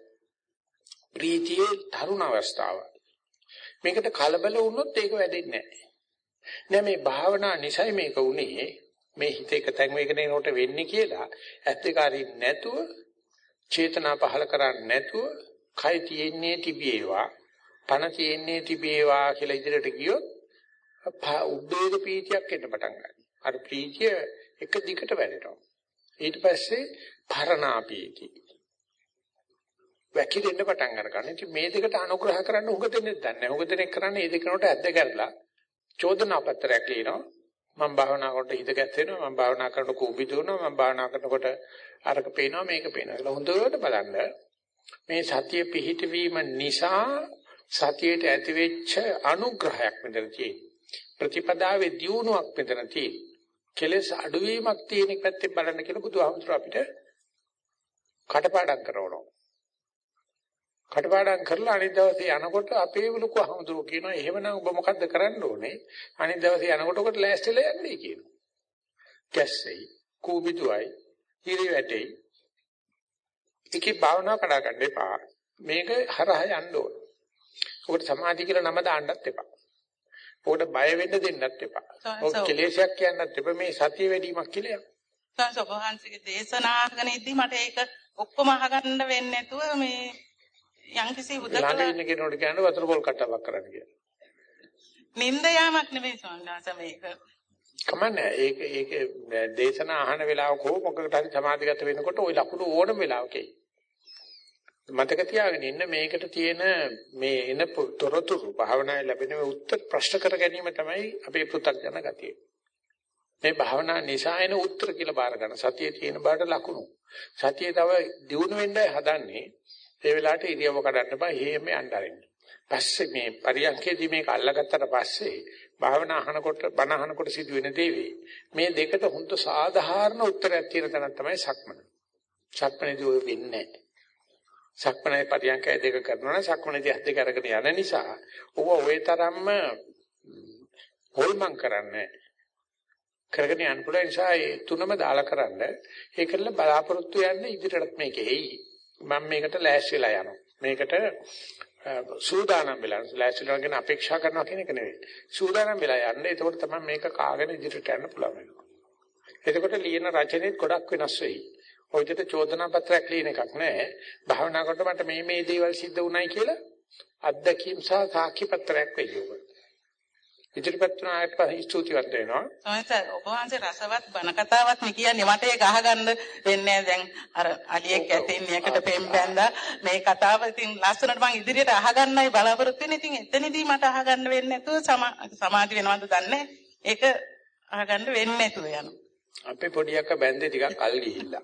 ප්‍රීතියේ තරුණ අවස්ථාව. මේකට කලබල වුණොත් ඒක වැඩෙන්නේ නැහැ. නෑ මේ භාවනා නිසයි මේක උනේ. මේ හිත එක තැන් වේගෙන එනකොට වෙන්නේ කියලා ඇත්ත එක අරින්න නැතුව චේතනා පහල කරන්නේ නැතුව කය තියෙන්නේ තිබේවා පණ තියෙන්නේ තිබේවා කියලා ඉදිරියට ගියොත් උද්වේග ප්‍රීතියක් එන්න පටන් ගන්නවා. අර ප්‍රීතිය එක දිගට වැඩෙනවා. ඊට පස්සේ භරණා ප්‍රීති වැකිරෙන්න පටන් ගන්නවා. ඉතින් මේ දෙකට අනුග්‍රහ කරන්න උග දෙන්නේ නැහැ. උග දෙනෙක් කරන්නේ මේ දෙකනට ඇද්ද කරලා චෝදනා පත්‍රයක් ලියනවා. මම භාවනා කරනකොට හිත ගැස්සෙනවා, මම භාවනා කරනකොට කූඹි දුවනවා, මම භාවනා කරනකොට අරක පේනවා මේක පේනවා. ඒක හොඳට බලන්න. මේ සතිය පිහිටවීම නිසා සතියට ඇතිවෙච්ච අනුග්‍රහයක් මෙතන තියෙනවා. ප්‍රතිපදාවේ දියුණුවක් මෙතන තියෙනවා. කෙලෙස් අඩුවීමක් තියෙන පැත්තෙන් බලන්න කියලා බුදුහාමුදුරුවෝ අපිට කටපාඩම් කරනවා. කටපාඩම් කරලා අනිත් දවසේ යනකොට අපේ ලොකු හමුදුරෝ කියනවා එහෙමනම් ඔබ මොකද්ද කරන්න ඕනේ අනිත් දවසේ යනකොට ඔකට ලෑස්තිලා යන්නේ කියනවා. කැස්සෙයි කූබිදුවයි හිරි වැටෙයි ඒකේ භාවනා කඩා ගන්න එපා. මේක හරහා යන්න ඕන. ඔකට සමාධිය කියලා නම දාන්නත් එපා. ඔකට බය වෙන්න දෙන්නත් එපා. ඔක කෙලෙසයක් කියන්නත් එපා. මේ සතිය වැඩිමක් කියලා. සෝභාන්සික දේශනා කරන ඉදදී මට ඒක ඔක්කොම අහගන්න වෙන්නේ නැතුව මේ යම්කිසි උදකලා ළඟ ඉන්න කෙනෙකුට කියන්නේ වතුර පොල් කට්ටක් කරන්න කියලා. නින්ද යාමක් නෙවෙයි සෝන්දාස මේක. කමන්නේ ඒක දේශනා අහන වෙලාවක මොකකට හරි සමාධිගත වෙනකොට ওই ලකුණු ඕනම වෙලාවකේ. මතක තියාගෙන ඉන්න මේකට තියෙන මේ එන තොරතුරු භාවනාවේ ලැබෙන උත්තර ප්‍රශ්න කර ගැනීම තමයි අපේ පෘථග්ජන ගතිය. මේ භාවනා නිසා එන උත්තර කියලා බාර ගන්න. සතියේ තියෙන බාට ලකුණු. සතියේ තව දියුණු වෙන්නයි හදන්නේ. ඒ වෙලාවට ඉරියව්ව කඩන්න බෑ. හේම යන්න ආරෙන්න. පස්සේ මේ පරියන්කේදී මේක අල්ලගත්තට පස්සේ භාවනා අහනකොට බණ අහනකොට සිදුවෙන දේවි මේ දෙකට හොඳ සාධාරණ උත්තරයක් තියෙන තැනක් තමයි සක්මන. සක්මනේදී ඔය වෙන්නේ නැහැ. සක්මනේ පරියන්කය දෙක කරනවා නම් සක්මනේදී හත් දෙක අරගෙන යන නිසා ඔය තරම්ම හොල්මන් කරන්නේ කරගෙන යන්න පුළුවන් නිසා ඒ තුනම දාලා කරන්න ඒකල බලාපොරොත්තු යන්නේ ඉදිරියටත් මේකේ මම මේකට ලෑස්ති වෙලා යනවා. මේකට සූදානම් වෙලා ලෑස්තිලා ගැන අපේක්ෂා කරනවා කියන එක නෙවෙයි. සූදානම් වෙලා යන්න. එතකොට තමයි මේක කාගෙන ඉදිරියට යන්න පුළුවන් වෙනවා. එතකොට ලියන රචනෙත් ගොඩක් වෙනස් වෙයි. ඔය විදිහට චෝදනා පත්‍රයක් ලියන එකක් නෑ. භාවනා කරනකොට මට මේ දේවල් සිද්ධ වුණයි කියලා අත්දැකීම් සහ සාක්ෂි පත්‍රයක් වෙයි ඔබ. ඉදිරිපත් වුණාට පස්සේ ස්තුතිවන්ත වෙනවා. සමහරවිට ඔබ වහන්සේ රසවත් බණ කතාවක් මේ කියන්නේ මට ඒක අහගන්න වෙන්නේ දැන් අර අලියෙක් ඇතින් එකට පෙම් බැන්දා මේ කතාව ඉතින් ලස්සනට මම ඉදිරියට අහගන්නයි බලාපොරොත්තු වෙන්නේ. ඉතින් එතනදී මට අහගන්න වෙන්නේ නැතුව සමාධි වෙනවද දන්නේ ඒක අහගන්න වෙන්නේ නැතුව යනවා. අපේ පොඩි අක්කා බැන්දේ ටිකක් කල් ගිහිල්ලා.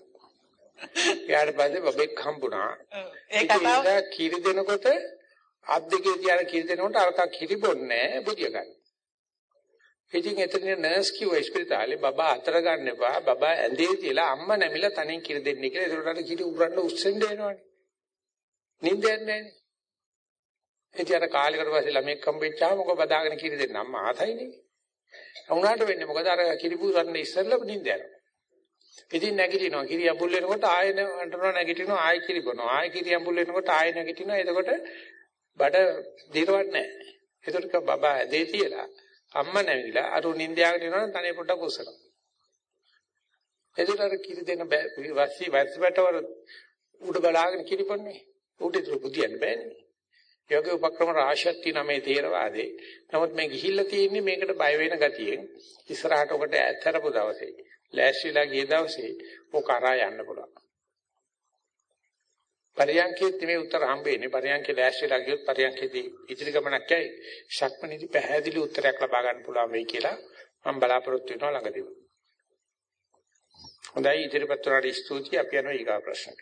ඊට පස්සේ බබෙක් හම්බුණා. ඒ කතාව කිරි දෙනකොට අත් දෙකේ තියාන කිරි දෙනකොට අරක කිරි බොන්නේ බුදිය ගන්න. ඉතින් එතන නර්ස් කිව්වා ඉස්පිරිතාලේ බබා අතර ගන්න එපා. බබා ඇඳේ තියලා අම්මා නැමිලා තනින් කිරි දෙන්නේ කියලා. ඒකට අර කිරි උරන්න උස්සෙන්න එනවනේ. නිින්ද යන්නේ නැහැ. ඉතින් අර කාලෙකට පස්සේ ළමෙක් හම්බෙච්චාම මොකද බදාගෙන කිරි දෙන්න අම්මා ආතයිනේ. වුණාට වෙන්නේ මොකද අර කිරි පුරන්න ඉස්සෙල්ලා නිින්ද යනවා. ඉතින් නැගිටිනවා කිරි අඹුල් වෙනකොට ආයෙ අඬනවා නැගිටිනවා ආයෙ කිරි බොනවා. ආයෙ කිරි අඹුල් වෙනකොට ආයෙ නැගිටිනවා. එතකොට බඩ දිරවන්නේ නැහැ. එතකොට බබා ඇඳේ තියලා අම්මා නැවිලා අර නින්දයාගෙන යනවා තනේ පොඩක් උස්සනවා. එතකොට අර කිරි දෙන වැස්සිවැටවර උඩ බලාගෙන කිරිපොන්නේ. උඩ ඉතුරු බුදියන්න බෑනේ. ඒ වගේ උපක්‍රම රාශියක් තියෙනවා මේ තේරවාදේ. නමුත් මේ ගිහිල්ලා තියෙන්නේ මේකට බය වෙන ගතියෙන්. ඉස්සරහට ඔකට ඇත්තරපු දවසේ, ලෑස්තිලා ගිය දවසේ ඔක කරා යන්න පුළුවන්. පරියන්කෙත් මේ උත්තර හම්බෙන්නේ. පරියන්කේ ලෑස්තිලා ගියොත් පරියන්කේදී ඉදිරි ගමනක් යයි. ශක්මනේදී පැහැදිලි උත්තරයක් ලබා ගන්න පුළුවන් වෙයි කියලා මම බලාපොරොත්තු වෙනවා ළඟදී. හොඳයි ඉදිරිපත් වලට ස්තුතියි. අපි යනවා ඊගා ප්‍රශ්නට.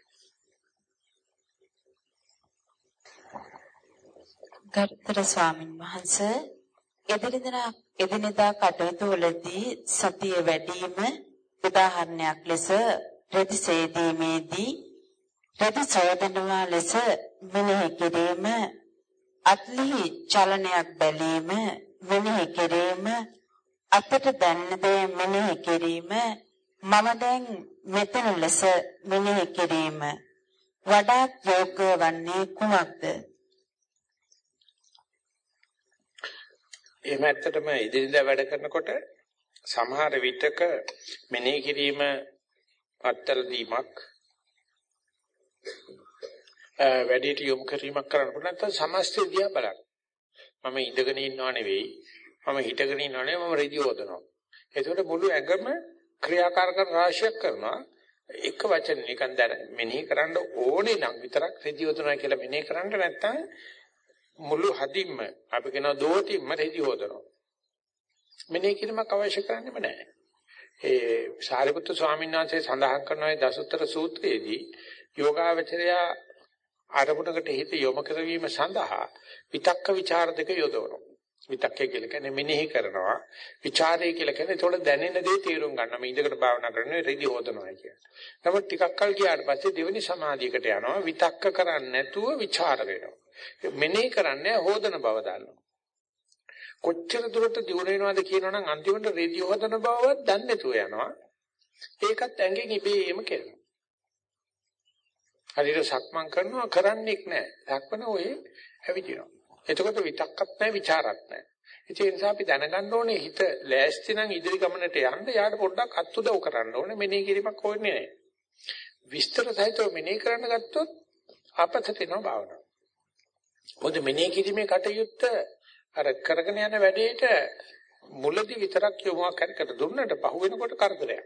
ගරුතර ස්වාමින් වහන්සේ එදිනෙදා කටයුතු වලදී සතිය වැඩිම උදාහරණයක් ලෙස රෙදි සේදීමේදී රෙදි සෝදනවා ලෙස මෙනෙහි කිරීම, අත්ලි චලනයක් බැලීම මෙනෙහි කිරීම, අතට දැනෙන දේ මෙනෙහි කිරීම, මම දැන් මෙතන ලෙස මෙනෙහි කිරීම වඩාත් යෝග්‍ය වන්නේ කුමක්ද? එහෙම ඇත්තටම ඉදිරියට වැඩ කරනකොට සමහර විටක මෙනෙහි කිරීම අත්තර දීමක් වැඩිට යොමු කිරීමක් කරන්න පුළුවන්. නැත්නම් සමස්තය දිහා බලන්න. මම ඉඳගෙන ඉන්නව නෙවෙයි, මම හිටගෙන ඉන්නව නෙවෙයි, මම රෙදි හොදනවා. ඒකට මුළු ඇඟම ක්‍රියාකාරක රාශියක් කරනවා. එක වචන නිකන් දැන මෙනෙහි කරන්න ඕනේ නම් විතරක් රෙදි හොදනවා කියලා මෙනෙහි කරන්න, නැත්නම් මුළු හදින්ම අපි කියන දෝතිම්ම රෙදි හොදනවා. මෙනෙහි කිරීමක් අවශ්‍ය කරන්නේම නැහැ. ඒ සාරිපුත්තු ස්වාමීන් වහන්සේ සඳහන් කරන ඒ දසුත්තර සූත්‍රයේදී යෝගාවචරය ආරමුණකට හිත යොමු කරවීම සඳහා විතක්ක ਵਿਚාර දෙක යොදවනවා. විතක්කය කියලා කියන්නේ මෙනෙහි කරනවා. ਵਿਚාරය කියලා කියන්නේ ඒතකොට දැනෙන දේ තේරුම් ගන්න. මේ ඉඳකට භාවනා කරනවා රෙදි හොදනවා කියන්නේ. නමුත් ටිකක් කල් ගියාට පස්සේ දෙවෙනි සමාධියකට යනවා. විතක්ක කරන්නේ නැතුව ਵਿਚාර වෙනවා. මෙනෙහි කරන්නේ හොදන බව දන්නවා. කොච්චර දුරට දියුණු වෙනවද කියනවනම් අන්තිමට රෙදි හොදන බවවත් දන්නේ නැතුව යනවා. ඒකත් ඇඟෙන් ඉබේම කරනවා. හරියට සක්මන් කරනවා කරන්නේක් නැහැ. සක්මන ඔය ඇවිදිනවා. එතකොට විතක්කත් නැහැ ਵਿਚාරත් නැහැ. ඒ නිසා අපි දැනගන්න ඕනේ හිත ලෑස්ති නම් ඉදිරි ගමනට යන්න යාට පොඩ්ඩක් අත්උදව් කරන්න ඕනේ. මෙනෙහි කිරීමක් ඕනේ නැහැ. විස්තර සහිතව මෙනෙහි කරන්න ගත්තොත් අපතට එනවා භාවනාව. මොකද මෙනෙහි කිරීමේ කටයුත්ත අර කරගෙන යන වැඩේට මුලදි විතරක් යොමුවක් කර දුන්නට පහු වෙනකොට කරදරයක්.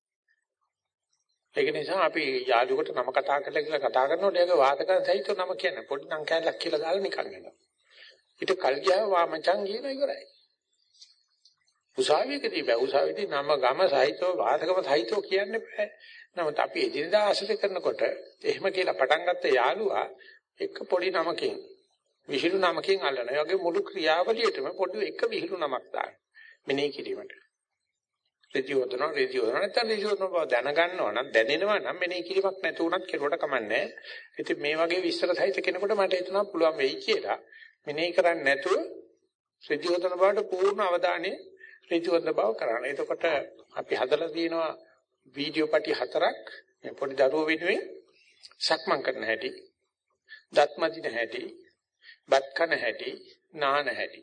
ඒක නිසා අපි යාළුවෙකුට නම කතා කරලා කියලා කතා කරනකොට ඒක වාදකයන් සහිතව නම කියන්නේ පොඩි නම් කැලක් කියලා දාලා නිකන් එනවා. ඊට කල් ගියාම වාමචන් කියන ඉවරයි. උසාවියකදී බෑ උසාවියේදී නම ගම සහිතව වාදකම සහිතව කියන්නේ බෑ. නමුත් අපි එදිනදා ආශ්‍රය කරනකොට එහෙම කියලා පටන් ගත්ත යාළුවා එක පොඩි නමකින් විහිළු නමකින් අල්ලන. ඒ වගේ මුළු ක්‍රියාවලියටම පොඩි එක විහිළු නමක් දාන්න. මෙනෙහි කිරීමට. රෙදි හොදනවා නැත්නම් රෙදි හොදන බව දැනගන්නවා නම් දැනෙනවා නම් මෙනෙහි කිරීමක් නැතු වුණත් කෙරුවට කමන්නේ. ඉතින් මේ වගේ විස්තර සහිත කෙනෙකුට මට හිතනවා පුළුවන් වෙයි කියලා. මෙනෙහි කරන්නේ නැතුව රෙදි හොදන බවට පූර්ණ අවධානය රෙදි හොදන බව කරන්න. එතකොට අපි හදලා තියෙනවා වීඩියෝ පටි 4ක් මේ පොඩි දරුවෝ වෙනුවෙන් සක්මන් කරන හැටි, දත් මදින හැටි, බත් කන හැටි, නාන හැටි.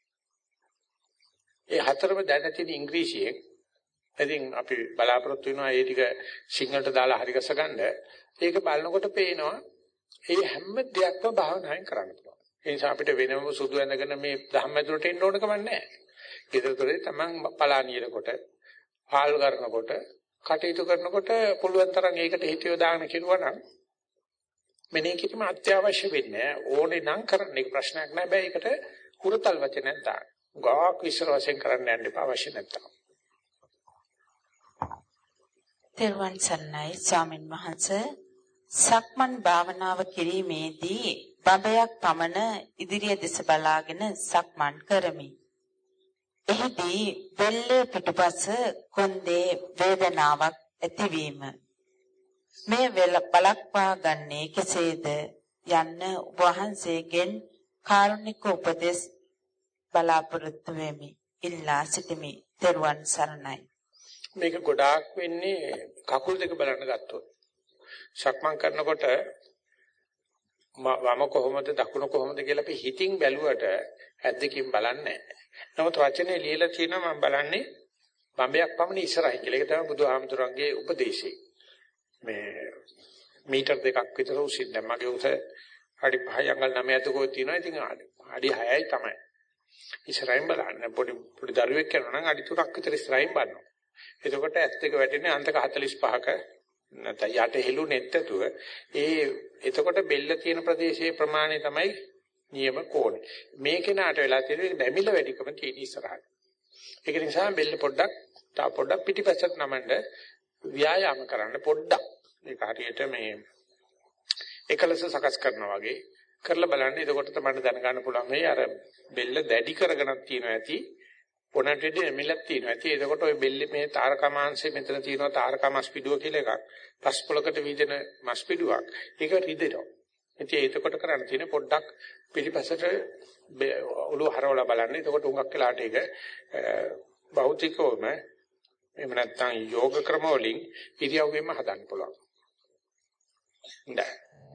ඒ හතරම දැන තියෙන ඉංග්‍රීසියෙන් ඉතින් අපි බලාපොරොත්තු වෙනවා ඒ ටික සිංහලට දාලා හරි ගස ගන්න. ඒක බලනකොට පේනවා මේ හැම දෙයක්ම භාවනාවෙන් කරන්න පුළුවන්. ඒ නිසා අපිට වෙනම සුදු ඇඳගෙන මේ ධම්මදුරට එන්න ඕන කම නැහැ. ඊටතරේ තමන් පලානියනකොට, හාල් කරනකොට, කටයුතු කරනකොට පුළුවන් තරම් ඒකට හිත යොදාගෙන කිරුවා නම් මෙනේ කිරීම අත්‍යවශ්‍ය වෙන්නේ ඕනේ නම් කරන්න. ඒක ප්‍රශ්නයක් නෑ. බෑ ඒකට හුරතල් වචනයක් දාන්න. ගාක් විශ්ව වශයෙන් කරන්න යන්න එපා අවශ්‍ය නැත්තම්. තෙරුවන් සරණයි ස්වාමින් වහන්සේ. සක්මන් භාවනාව කිරීමේදී බඹයක් පමණ ඉදිරිය දෙස බලාගෙන සක්මන් කරමි. එහිදී බෙල්ලේ පිටුපස කොන්දේ වේදනාවක් ඇතිවීම. මේ බලක්වා ගන්නේ කෙසේද යන්න වහන්සේගෙන් කාරුණික උපදෙස් බලාපොරොත්තු වෙමි. ඉල්ලා සිටිමි. තෙරුවන් සරණයි. මේක ගොඩාක් වෙන්නේ කකුල් දෙක බලන්න ගත්තොත්. සක්මන් කරනකොට වම කොහොමද දකුණ කොහොමද කියලා අපි හිතින් බැලුවට ඇද්දකින් බලන්නේ නැහැ. නමුත් වචනේ ලියලා තියෙනවා මම බලන්නේ බම්බයක් පමණ ඉස්සරහින් කියලා. ඒක තමයි බුදුහාමුදුරන්ගේ උපදේශය. මේ මීටර් දෙකක් විතර උසින් දැන් මගේ උස අඩි 5 අඟල් 9 අතකෝ තියෙනවා. ඉතින් අඩි 6යි තමයි. ඉස්සරහින් බලන්න පොඩි දරුවෙක් කරනවා නම් අඩි 3ක් විතර ඉස්සරහින් බලනවා. එතකොට ඇස් දෙක වැටෙන්නේ අන්තක 45ක නැත්නම් යට හෙළුනේ නැත්තුව එතකොට බෙල්ල තියෙන ප්‍රදේශයේ ප්‍රමාණය තමයි නියම කෝණය. මේ කෙනාට වෙලා තියෙන්නේ බැමිල වැඩිකම තියෙන ඉස්සරහට. ඒක නිසා බෙල්ල පොඩ්ඩක් පිටිපස්සට නමන්න ව්‍යායාම කරන්න පොඩ්ඩක්. ඒක හරියට මේ එකලස සකස් කරනවා වගේ කරලා බලන්න. එතකොට තමයි දැනගන්න පුළුවන් මේ අර බෙල්ල දැඩි කරගෙනක් තියෙනවා ඇති. පොණටෙඩි එමිලක් තියෙනවා ඇති. එතකොට ওই බෙල්ලේ මේ තාරකා මාංශය මෙතන තියෙනවා තාරකා මස් පිඩුව කියලා එකක්. පස් පොලකට වීදෙන මස් පිඩුවක්. ඒක රිදෙනවා. ඉතින් එතකොට කරන්න තියෙන්නේ පොඩ්ඩක් පිටිපසට ඔළුව හරවලා බලන්න. එතකොට උඟක් වෙලාට ඒක භෞතිකවම එහෙම නැත්නම් යෝග ක්‍රම වලින් ඉරියව්වෙම හදන්න පුළුවන්. නෑ.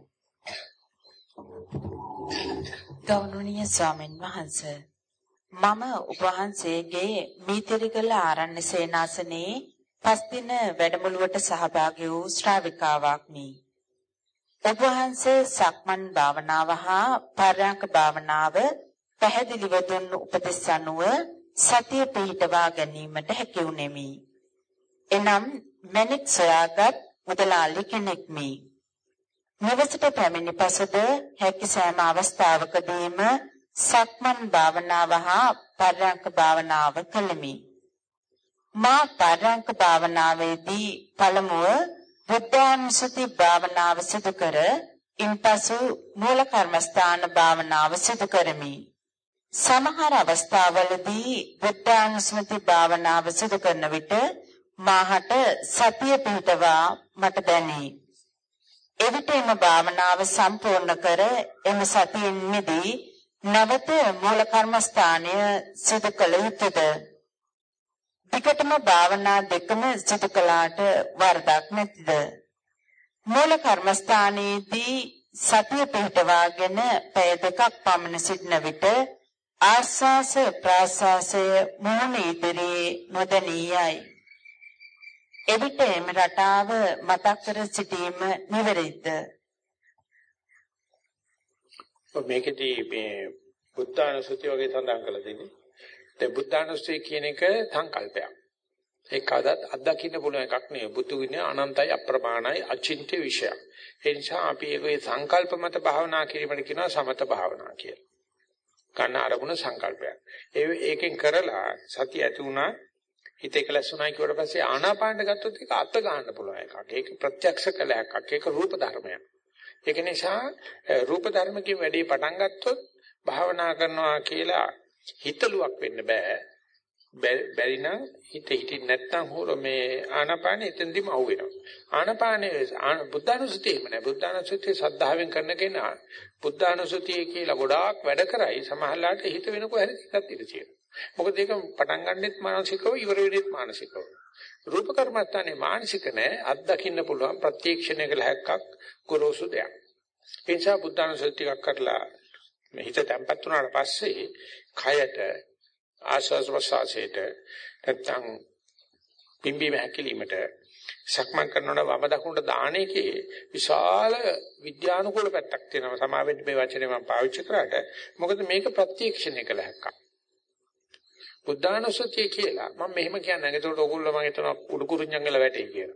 ගෞරවනීය ස්වාමීන් වහන්සේ මම ඔබ වහන්සේගේ මීතරිගල ආරණ්‍ය සේනාසනයේ 5 දින වැඩමුළුවට සහභාගී වූ ශ්‍රාවිකාවක්මි. ඔබ වහන්සේ සක්මන් භාවනාව හා පරයන්ක භාවනාව පැහැදිලිව දුන් උපදෙස් අනුව සතිය පිහිටවා ගැනීමට හැකි වුනේමි. එනම් මැණික් සොයාගත් මුදලාලි කෙනෙක්මි. නිවසට පැමිණි පසුද හැකි සෑම අවස්ථාවකදීම සක්මන් භාවනාව හා පරයන්ක භාවනාව කළෙමි. මා පරයන්ක භාවනාවේදී පළමුව බුද්ධානුස්සති භාවනාව සිදු කර ඉන්පසු මූල කර්මස්ථාන භාවනාව සිදු කරමි. සමහර අවස්ථාවලදී බුද්ධානුස්සති භාවනාව සිදු කරන විට මාහට සතිය පිහිටවා මට දැනේ. එවිට එම භාවනාව සම්පූර්ණ කර එම සතියෙන් මිදී නැවත මූල කර්මස්ථානය සිදු කළ යුතුද? විකටම භාවනා දෙකම සිදු කළාට වරදක් නැතිද? මූල කර්මස්ථානයේදී සතිය පිහිටවාගෙන පැය දෙකක් පමණ සිටින විට ආස්වාස ප්‍රාස්වාසය මුහුණ ඉදිරියේ නොදැනියයි. එවිට එම රටාව මතක් කර සිටීම නිවැරදිද? මේකදී මේ බුද්ධානුස්සතිය වගේ සඳහන් කරලා තියෙන්නේ. දැන් බුද්ධානුස්සතිය කියන එක සංකල්පයක්. ඒකවත් අත්දකින්න පුළුවන් එකක් නෙවෙයි. බුදු විනය අනන්තයි අප්‍රමාණයි අචින්ත්‍ය විෂයක්. ඒ නිසා අපි ඒකේ සංකල්ප මත භාවනා කිරීමට කියනවා සමත භාවනා කියලා. කන්න අරමුණ සංකල්පයක්. ඒකෙන් කරලා සතිය ඇති වුණා හිත එකලසුණයි කියවට පස්සේ ආනාපානට ගත්තොත් ඒක අත ගන්න පුළුවන් එකක්. ඒක ප්‍රත්‍යක්ෂ කළ එකක්. ඒක රූප ධර්මයක්. ඒක නිසා රූප ධර්මකින් වැඩි පටන් ගත්තොත් භාවනා කරනවා කියලා හිතලුවක් වෙන්න බෑ. බැරි නම් හිතින් නැත්තම් හොර මේ ආනාපානෙ එතෙන්දිම අවු වෙනවා. ආනාපානෙ බුද්ධානුස්සතියම නෑ. බුද්ධානුස්සතිය සද්ධාවෙන් කරන කෙනා බුද්ධානුස්සතිය කියලා ගොඩාක් වැඩ කරයි. සමහරලාට හිත වෙන කොහරි ටිකක් ඉඳ තියෙනවා. මොකද ඒක පටන් ගන්නෙත් මානසිකව ඉවර වෙන්නෙත් මානසිකව. රූප කර්මස්ථානේ මානසික නෑ. අත්දකින්න පුළුවන් ප්‍රත්‍යක්ෂණය කළ හැක්කක් ගොරෝසු දෙයක්. ඒ නිසා බුද්ධානුස්සතිය ටිකක් කරලා මේ හිත තැම්පත් වුණාට පස්සේ කයට ආස්වාස් ප්‍රසආසයට නැත්තම් පිම්බීම හැකිලීමට සක්මන් කරනකොට වම දකුණට දාන එකේ විශාල විද්‍යානුකූල පැත්තක් තියෙනවා. සමාවෙන්න මේ වචනේ මම පාවිච්චි කරාට මොකද මේක ප්‍රත්‍යක්ෂණය කළ හැක්කක්. බුද්ධානුස්සතිය කියලා මම මෙහෙම කියන්නේ. ඒකට ඕගොල්ලෝ මම හිතනවා උඩුකුරුඤ්ඤංගල වැටේ කියලා.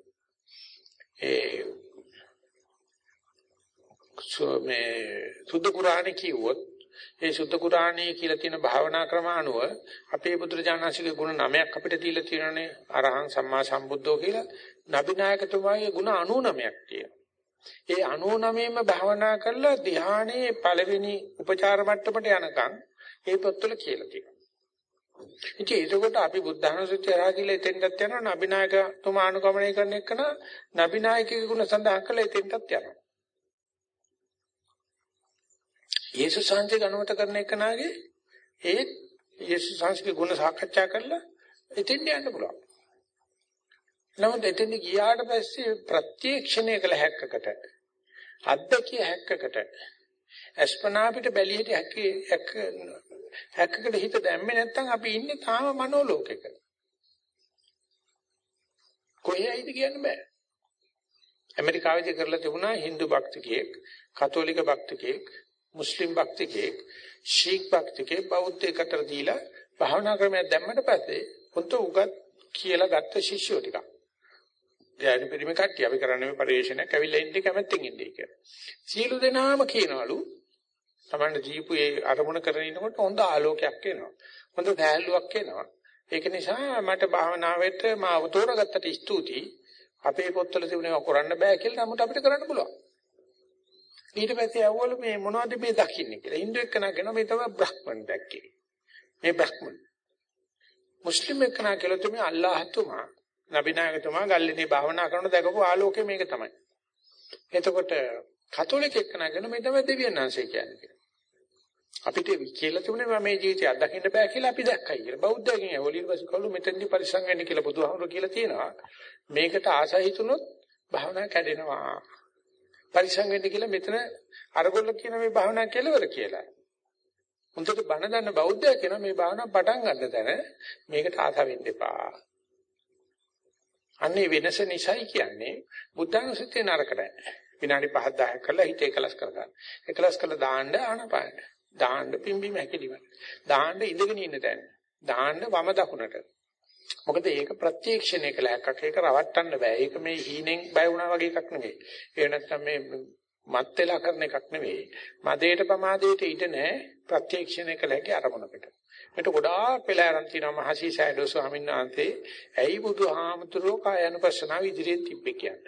මේ සුද්ධ කුරාණේ කිව්වොත් ඒ සුද්ධ කුරාණේ කියලා තියෙන භාවනා ක්‍රම අනුව අපේ බුදුරජාණන්සේගේ ගුණ 9ක් අපිට දීලා තියෙනනේ. අරහං සම්මා සම්බුද්ධෝ කියලා නබිනායකතුමාගේ ගුණ 99ක් තියෙනවා. ඒ 99ම භාවනා කරලා ධ්‍යානයේ පළවෙනි උපචාර මට්ටමට යනකම් ඒ පොත්වල කියලා තියෙනවා. ඉතින් ඒකකොට අපි බුද්ධානුස්සතිය රාගිලා එතෙන්ටත් යනවා. නබිනායකතුමා අනුගමනය කරන එකන නබිනායකගේ ගුණ සඳහන් කරලා එතෙන්ටත් යනවා. යේසුස් වහන්සේ ගනුවත කරන එකනාගේ ඒ යේසුස් වහන්සේගේ ගුණ සාකච්ඡා කරලා එතෙන්ට යන්න පුළුවන්. නමුත් එතෙන්ට ගියාට පස්සේ ප්‍රත්‍යක්ෂණය කළ හැක්කකට අද්දකිය හැක්කකට අස්පනා පිට බැලියට හැක්කකට හිත දැම්මේ නැත්නම් අපි ඉන්නේ තාම මනෝලෝකයක. කොහේයිද කියන්න බෑ. ඇමරිකාවේදී කරලා තිබුණා Hindu භක්තිකයෙක්, කතෝලික භක්තිකයෙක්, මුස්ලිම් භක්තිකයෙක්, ශීක් භක්තිකයෙක් බෞද්ධයෙක් අතර දීලා භාවනා ක්‍රමයක් දැම්මට පස්සේ උන්ට උගත් කියලා ගත්ත ශිෂ්‍යෝ ටිකක්. ධ්‍යාන පිරිමි කට්ටිය අපි කරන්නේ මේ පරිශ්‍රණයක් ඇවිල්ලා ඉන්නේ කැමැත්තෙන් ඉන්නේ කියලා. සියලු දෙනාම කියනවලු තමන්න ජීපු ඒ අරමුණ කරගෙන ඉනකොට හොඳ ආලෝකයක් එනවා. හොඳ දැහැල්ලුවක් එනවා. ඒක නිසා මට භාවනාවෙත් මාව තෝරගත්තට ස්තුතියි. අපේ පොත්වල තිබුණේවා කරන්න බෑ කියලා නමුත් අපිට කරන්න පුළුවන්. ඊට පස්සේ ඇව්වලු මේ මොනවද මේ දකින්නේ කියලා. හින්දු එක්කනා කියනවා මේ තමයි බ්‍රහ්මන් දැක්කේ. මේ බ්‍රහ්මන්. මුස්ලිම් එක්කනා කියලා තමයි අල්ලාහ්තුමා, නබිනායකතුමා ගල්ලේදී භාවනා කරන දැකපු ආලෝකය මේක තමයි. එතකොට කතෝලික එක්කනා කියනවා මේ තමයි දෙවියන් වහන්සේ කියන්නේ. අපිට කියලා තිබුණේ මේ ජීවිතය අත්දකින්න බෑ කියලා අපි දැක්කයි කියලා. බෞද්ධයන්ගෙන් ඇවලින් පස්සේ කළු මෙතෙන්දි පරිසං වෙන්න කියලා බුදුහාමුදුරුවෝ කියලා තියෙනවා. මේකට ආසයි හිතුනොත් භාවනා කැඩෙනවා. පරිසං වෙන්න කියලා මෙතන අරගොල්ල කියන මේ භාවනා කෙලවර කියලා. උන්ට බණ දන්න බෞද්ධය කියන මේ භාවනා පටන් ගන්න තැන මේකට ආස වෙන්න එපා. අන්නේ වෙනස නිසයි කියන්නේ බුද්ධානුස්සතිය නරක නැහැ. විනාඩි 5-10 කරලා හිත එකලස් කරගන්න. එකලස් කරලා දාන්න ආනපාන. දාන්න පිම්බීම හැකිලිම. දාන්න ඉඳගෙන ඉන්න තැන. දාන්න වම දකුණට. මොකද ඒක ප්‍රත්‍යක්ෂණය කළ එකක්. ඒක රවට්ටන්න බෑ. ඒක මේ හීනෙන් බය වුණා වගේ එකක් නෙවෙයි. ඒ නැත්තම් මේ මත් වෙලා කරන එකක් නෙවෙයි. මදේට ප්‍රමාදයට ඉඩ නැහැ. ප්‍රත්‍යක්ෂණය කළ හැකි අරමුණකට. මේක ගොඩාක් වෙලා ආරම්භ තියෙනවා මහසි සයඩෝ ස්වාමීන් වහන්සේ. ඇයි බුදුහාමුදුරුවෝ කායानुපස්සනාව ඉදිරියෙන් තිබ්බේ කියන්නේ?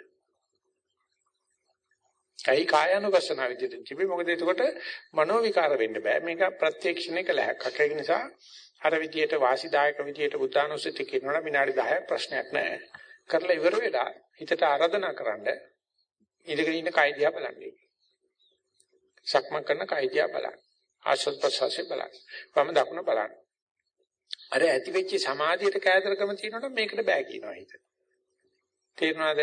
ඇයි කායानुපස්සනාව ඉදිරියෙන් තිබ්බේ? මොකද එතකොට මනෝ විකාර වෙන්න බෑ. මේක ප්‍රත්‍යක්ෂණය කළ හැකක්. ඒක නිසා අර විදියට වාසිදායක විදියට බුද්ධානුස්සති කියනවා විනාඩි 10ක් ප්‍රශ්නයක් නැහැ. කරලා ඉවර වෙලා හිතට ආරාධනා කරන්න ඉඳගෙන ඉන්න කය දිහා බලන්න. සක්මන් කරන කය දිහා බලන්න. ආශ්වාස ප්‍රශ්වාසය බලන්න. වම දකුණ බලන්න. අර ඇති වෙච්ච සමාධියට කෑදරකම තියෙනකොට මේකට බෑ කියනවා හිත. තේරුණාද?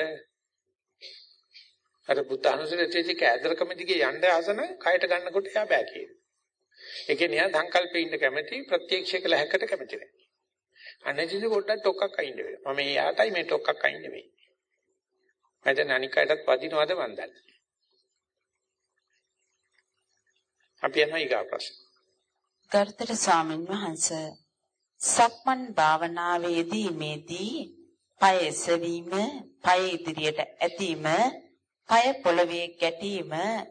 අර බුද්ධානුස්සතියේ කෑදරකම දිගේ යන්න ආසන කයට ගන්නකොට එයා බෑ කියනවා. ඒකේ නිය සංකල්පේ ඉන්න කැමැති ප්‍රත්‍යක්ෂ කළ හැකට කැමැති නැහැ. අනේජිද පොඩ්ඩක් ටොක්ක්ක් අයින් වෙනවා. මම එයාටයි මේ ටොක්ක්ක් අයින් නෙවෙයි. මම අනිකයටත් වදිනවද මන් දන්නේ. අපි යනවා ඊගා ප්‍රශ්න. ගරුතර ස්වාමීන් වහන්සේ සක්මන් භාවනාවේදී මේදී පය එසවීම, පය ඉදිරියට ඇදීම, පය පොළවේ ගැටීම,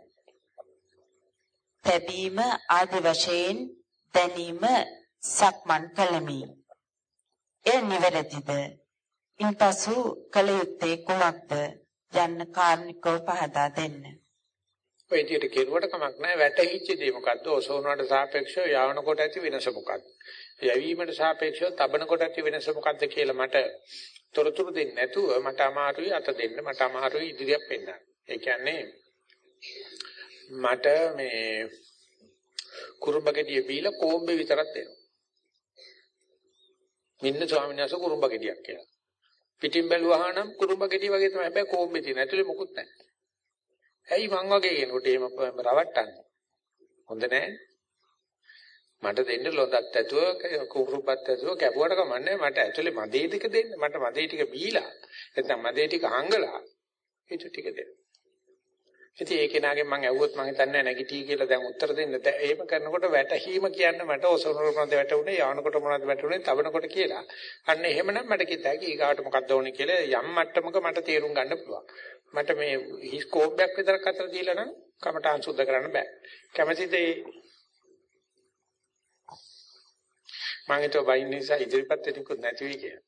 තැබීම ආදී වශයෙන් දැනීම සක්මන් කළමි. එය නිවැරදිද? ඉන්පසු කල යුත්තේ කුමක්ද යන්න කාරණිකව පහදා දෙන්න. ඔය විදිහට කෙරුවට කමක් නැහැ. වැටහිච්ච දේ මොකද්ද? ඔසවනට සාපේක්ෂව යවනකොට ඇති වෙනස මොකක්ද? යැවීමට සාපේක්ෂව තබනකොට ඇති වෙනස මොකක්ද කියලා මට තොරතුරු දෙන්නේ නැතුව මට අමාරුයි අත දෙන්න, මට අමාරුයි ඉදිරියට පෙන්නන්න. ඒ කියන්නේ මට මේ කුරුම්බගෙඩිය බීලා කොම්බේ විතරක් දෙනවා. මෙන්න ස්වාමීන් වහන්සේ කුරුම්බගෙඩියක් කියලා. පිටින් බැලුවා නම් කුරුම්බගෙඩිය වගේ තමයි. හැබැයි කොම්බේ තියෙන. ඇතුලේ මොකුත් නැහැ. ඇයි මං වගේ කෙනෙකුට එහෙම රවට්ටන්නේ? හොඳ නැහැ. මට දෙන්න ලොඳත් ඇතුව කුරුම්බත් ඇතුව කැපුවට කමන්නේ. මට ඇතුලේ මදේ ටික දෙන්න. මට මදේ ටික බීලා නැත්නම් මදේ ටික හංගලා ඒක ටික දෙන්න. ඉතින් ඒ කෙනාගෙන් මම ඇහුවොත් මම හිතන්නේ නැගිටී කියලා දැන් උත්තර දෙන්න. එහෙම කරනකොට වැටහීම කියන්නේ මට ඔසවනකොට මොනවද වැටුනේ, යවනකොට මොනවද වැටුනේ, තබනකොට කියලා. අන්න එහෙමනම් මට කිව්වා ඊගාට මොකක්ද ඕනේ කියලා යම් මට්ටමක මට තේරුම් ගන්න පුළුවන්. මට මේ ස්කෝප්යක් විතරක් අතර දීලා නම් කමටහන් සුද්ධ කරන්න බෑ. කැමැතිද මම හිතුවා වයින් නිසා ඉදිරිපත් වෙන්නකුත් නැති වෙයි කියලා.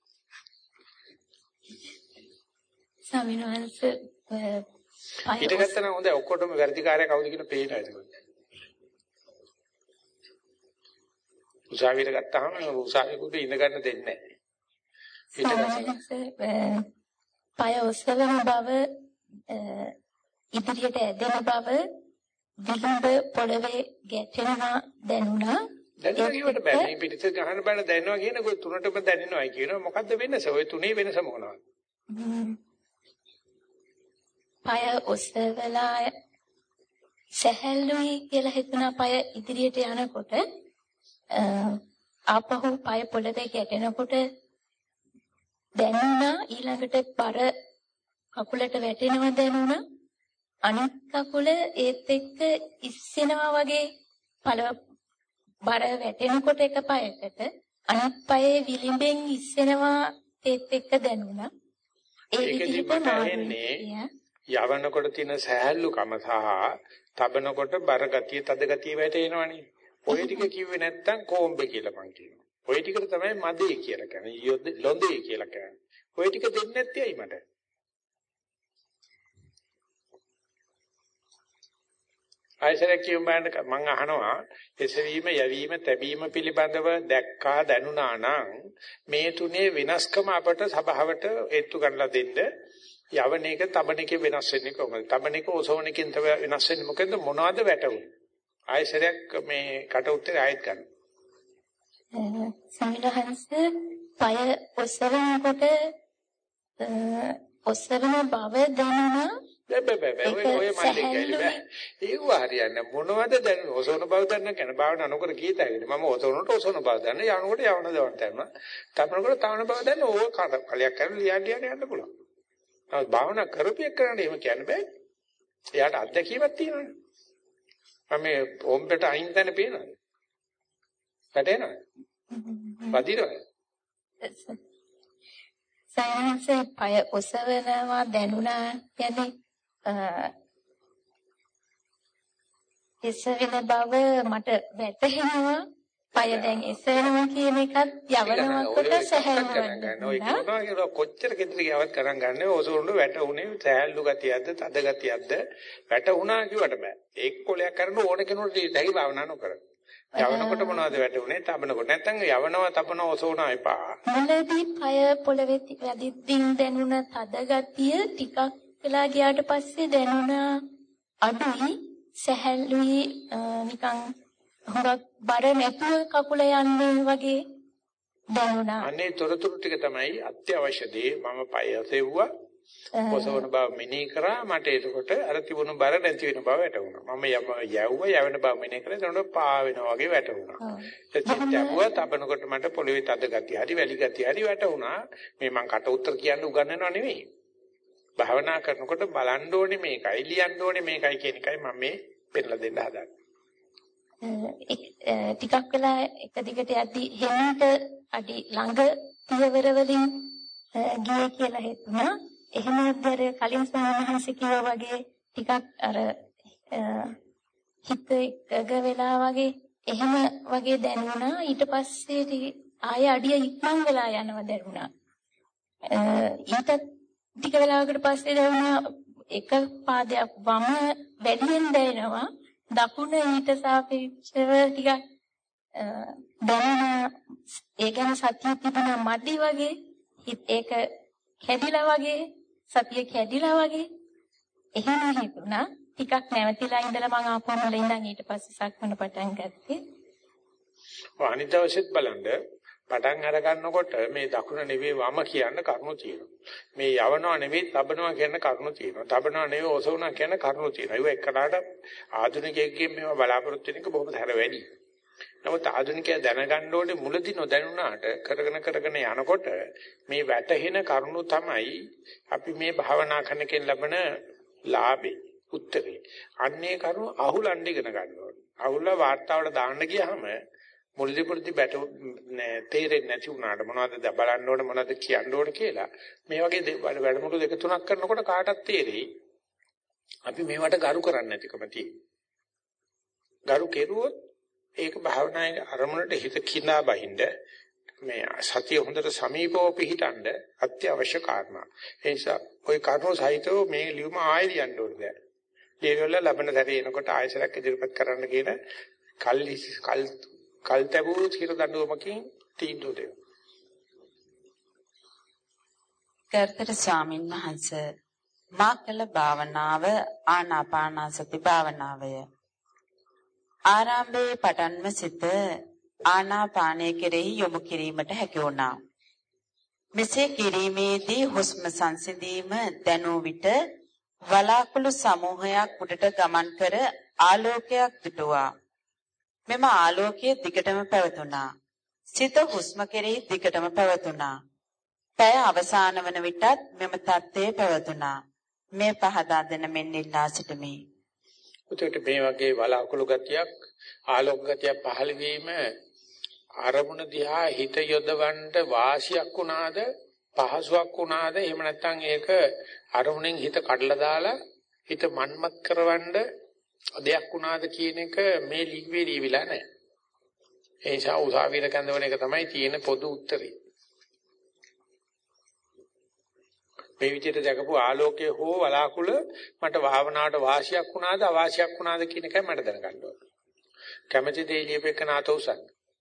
ස්වාමීන් වහන්සේ ඊට ගත්තා නම් හොඳයි ඔක්කොටම වැඩිකාරය කවුද කියලා පේනවා ඒක. උසාවියට ගත්තාම උසාවියෙකුට ඉඳ ගන්න දෙන්නේ නැහැ. පය ඔසවන බව ඉදිරියට ඇදෙන බව විලුඹ පොළවේ ගැටෙනවා දැනුණා. දැනෙනවා කියවට බෑ. මේ පිටිස ගහන බල දැනෙනවා කියනකොට තුනටම දැනෙනවායි කියනවා. මොකද්ද වෙනස? ඔය තුනේ වෙනස මොනවද? පය ඔසවලා සැහැල්ලුයි කියලා හිතන පය ඉදිරියට යනකොට ආපහු පය පොළවේ ගැටෙනකොට දැනුණා. ඊළඟට බර කකුලට වැටෙනවා දැනුණා. අනිත් කකුල ඒත් එක්ක ඉස්සෙනවා වගේ බර වැටෙනකොට එක පයකට අනිත් පයේ විලිඹෙන් ඉස්සෙනවා ඒත් එක්ක දැනුණා. ඒ විදිහට මාරුන්නේ යවනකොට තියෙන සහැල්ලුකම සහ තබනකොට බර ගතිය තද ගතිය වැටෙනවනේ. ඔය ටික කිව්වේ නැත්තම් කොම්බේ කියලා මං කියනවා. ඔය ටිකට තමයි මදේ කියලා කියන්නේ. ලොඳේ කියලා කියන්නේ. ඔය ටික දෙන්නේ නැත්තේ ඇයි මට? ආයසරයක් කියමු බලන්න මම අහනවා එසවීම යැවීම තැබීම පිළිබඳව දැක්කා දැනුණා නම් මේ තුනේ වෙනස්කම අපට සබාවට හේතු ගන්නලා දෙන්න යවන එක තබන එක වෙනස් වෙන්නේ කොහොමද? තබන එක ඔසවන එකෙන් තව වෙනස් වෙන්නේ මොකද? මොනවද වැටුනේ? ආයසරයක් මේ කට උත්තර ආයෙත් ගන්න. සමිලහංශ පය ඔසවනකොට ඔසවන බව දැනුණා. බෑ ඔය මල්ලේ කියන්නේ ඒව හරියන්නේ මොනවද දැනුනේ? ඔසවන බව දැනන කෙනා භාවනා නොකර කීතයිනේ. මම ඔසවනකොට ඔසවන බව දැනන යනකොට යවන දවල් දැනන. තබනකොට තවන බව දැනන ඕක කලයක් කරලා ලියන්න යන්න පුළුවන්. නමුත් භාවනා කරපියක් කරන්නේ එහෙම කියන්න බෑ. එයාට අත්දැකීමක් තියෙනවනේ. මම ඕම්බෙට අයින් දැන පේනවද? වැටෙනවද? වදිනවද? සයන්සේ පය ඔසවනවා දැනුණා කියන්නේ එසවෙන බව මට වැටහෙනවා. පය දැන් එසවෙනවා කියන එකත් යවනකොට සැහැල්ලුවක් කොච්චර කෙටරියාවක් කරන් ගන්නේ ඔසවුන වැටුනේ සැහැල්ලු ගතියක්ද තද ගතියක්ද වැටුණා කිව්වට බෑ. ඒක කොලයක් කරන ඕන කෙනෙකුට දෙයි භාවනා නොකර. යවනකොට මොනවද වැටුනේ? තබනකොට නැත්නම් යවනවා තබනවා ඔසවනවා එපා. මුලදී පය පොළවේ වැදිද්දින් දැනුණ තද ගතිය ටිකක් වෙලා ගියාට පස්සේ දැනුණ අඩුයි සැහැල්ලුයි නිකන් හුඟක් බර නැතුව කකුල යන්නේ වගේ දැනුණා. අනේ තොරතුරු ටික තමයි අත්‍යවශ්‍ය දේ. මම පය සෙව්වා ඔසවන බව මෙනෙහි කරා මට එතකොට අර තිබුණු බර නැති වෙන බව වැටුණා. මම යවන බව මෙනෙහි කරලා එතකොට පා වෙනවා වගේ වැටුණා. එතකොට යවුවා තබනකොට මට පොළවේ තද ගතිය හරි වැලි ගතිය හරි වැටුණා. මේ මං කට උත්තර කියන්න උගන්වනව නෙවෙයි. භාවනා කරනකොට බලන්න ඕනේ මේකයි ලියන්න ඕනේ මේකයි කියන එකයි මම මේ පෙන්නලා දෙන්න හදන්නේ. ටිකක් වෙලා එක දිගට යද්දි හෙන්නට අඩි ළඟ පියවර වලින් ගියේ කියලා හිතුණා. එහෙම අර කලින් සමහරවිට කිව්වා වගේ ටිකක් අර හිත එකග වෙලා වගේ එහෙම වගේ දැනුණා. ඊට පස්සේ ආය අඩිය ඉක්මන් වෙලා යනවා දැනුණා. ඊට ටික වෙලාවකට පස්සේ දැනුණා එක පාදයක් වම වැඩියෙන් දැනෙනවා. දකුණ ඊට සාපේක්ෂව ටිකක් දැනෙන ඒ ගැන සතිය තිබුණා මදි වගේ ඒක කැඩිලා වගේ සතිය කැඩිලා වගේ එහෙම හිතුණා. ටිකක් නැවතිලා ඉඳලා මම ආපහුම ඉඳන් ඊට පස්සේ සක්මන පටන් ගත්තේ. අනිත් දවසෙත් බලන්න පටන් අර ගන්නකොට මේ දකුණ නෙවෙයි වම කියන කරුණු තියෙනවා. මේ යවනවා නෙවෙයි තබනවා කියන කරුණු තියෙනවා. තබනවා නෙවෙයි ඔසවනවා කියන කරුණු තියෙනවා. ඒක එක්කලාට ආධුනිකයෙක්ගෙන් මේවා බලාපොරොත්තු වෙන එක බොහොම හැර වැඩි. නමුත් ආධුනිකයා දැනගන්න ඕනේ මුලදී නොදැනුණාට කරගෙන යනකොට මේ වැටහෙන කරුණු තමයි අපි මේ භාවනා කරන කෙනෙක් ලබන ලාභේ උත්තරේ. අන්නේ කරුණු අහුලන්න ඉගෙන ගන්න ඕනේ. අහුල වාර්තාවට දාන්න ගියාම මුලදී තේරෙන්නේ නැති වුණාට මොනවද බලන්න ඕනේ මොනවද කියන්න ඕනේ කියලා මේ වගේ වැඩමුළු දෙක තුනක් කරනකොට කාටත් තේරෙයි අපි මේවට ගරු කරන්නේ නැතිකම තියෙනවා. ගරු කෙරුවොත් ඒක භාවනායේ අරමුණට හිත කිනා බහින්ද මේ සතිය හොඳට සමීපව පිහිටන්න අත්‍යවශ්‍ය කාරණා. ඒ නිසා ওই කාරණෝ සහිතව මේ ලියුම ආයෙ ලියන්න ඕනේ. ඒකවල ලබන දරේ එනකොට ආයෙසරක් ඉදිරිපත් කරන්න කියන කල් තැබූ හිර දඬුවමකින් තීන්දුව දෙනවා. කර්තෘ ස්වාමීන් වහන්සේ මා කළ භාවනාව ආනාපානසති භාවනාවය. ආරම්භයේ පටන්ම සිත ආනාපානය කෙරෙහි යොමු කිරීමට හැකි වුණා. මෙසේ කිරීමේදී හුස්ම සංසිඳීම දැනූ විට වලාකුළු සමූහයක් උඩට ගමන් කර ආලෝකයක් දුටුවා. මෙම ආලෝකය දිගටම පැවතුණා. සිත හුස්ම කෙරෙහි දිගටම පැවතුණා. පැය අවසාන වන විටත් මෙම தත්ත්වය පැවතුණා. මේ පහදා දෙන මෙන් ඉල්ලා සිටිමි. උතේට මේ වගේ වලාකුළු ගතියක් ආලෝක ගතියක් පහළ වීම අරමුණ දිහා හිත යොදවන්න වාසියක් වුණාද පහසුවක් වුණාද එහෙම නැත්නම් ඒක අරමුණෙන් හිත කඩලා දාලා හිත මන්මත් කරවන්න දෙයක් වුණාද කියන එක මේ ලිව්වේ ලියවිලා නැහැ. ඒ නිසා උසාවියට කැඳවන එක තමයි තියෙන පොදු උත්තරේ. මේ විදිහට දැකපු ආලෝකයේ හෝ වලාකුළ මට භාවනාවට වාසියක් වුණාද අවාසියක් වුණාද කියන එකයි මට දැනගන්න ඕනේ. කැමැති දේ ලියපෙන්න ආතෝසන්.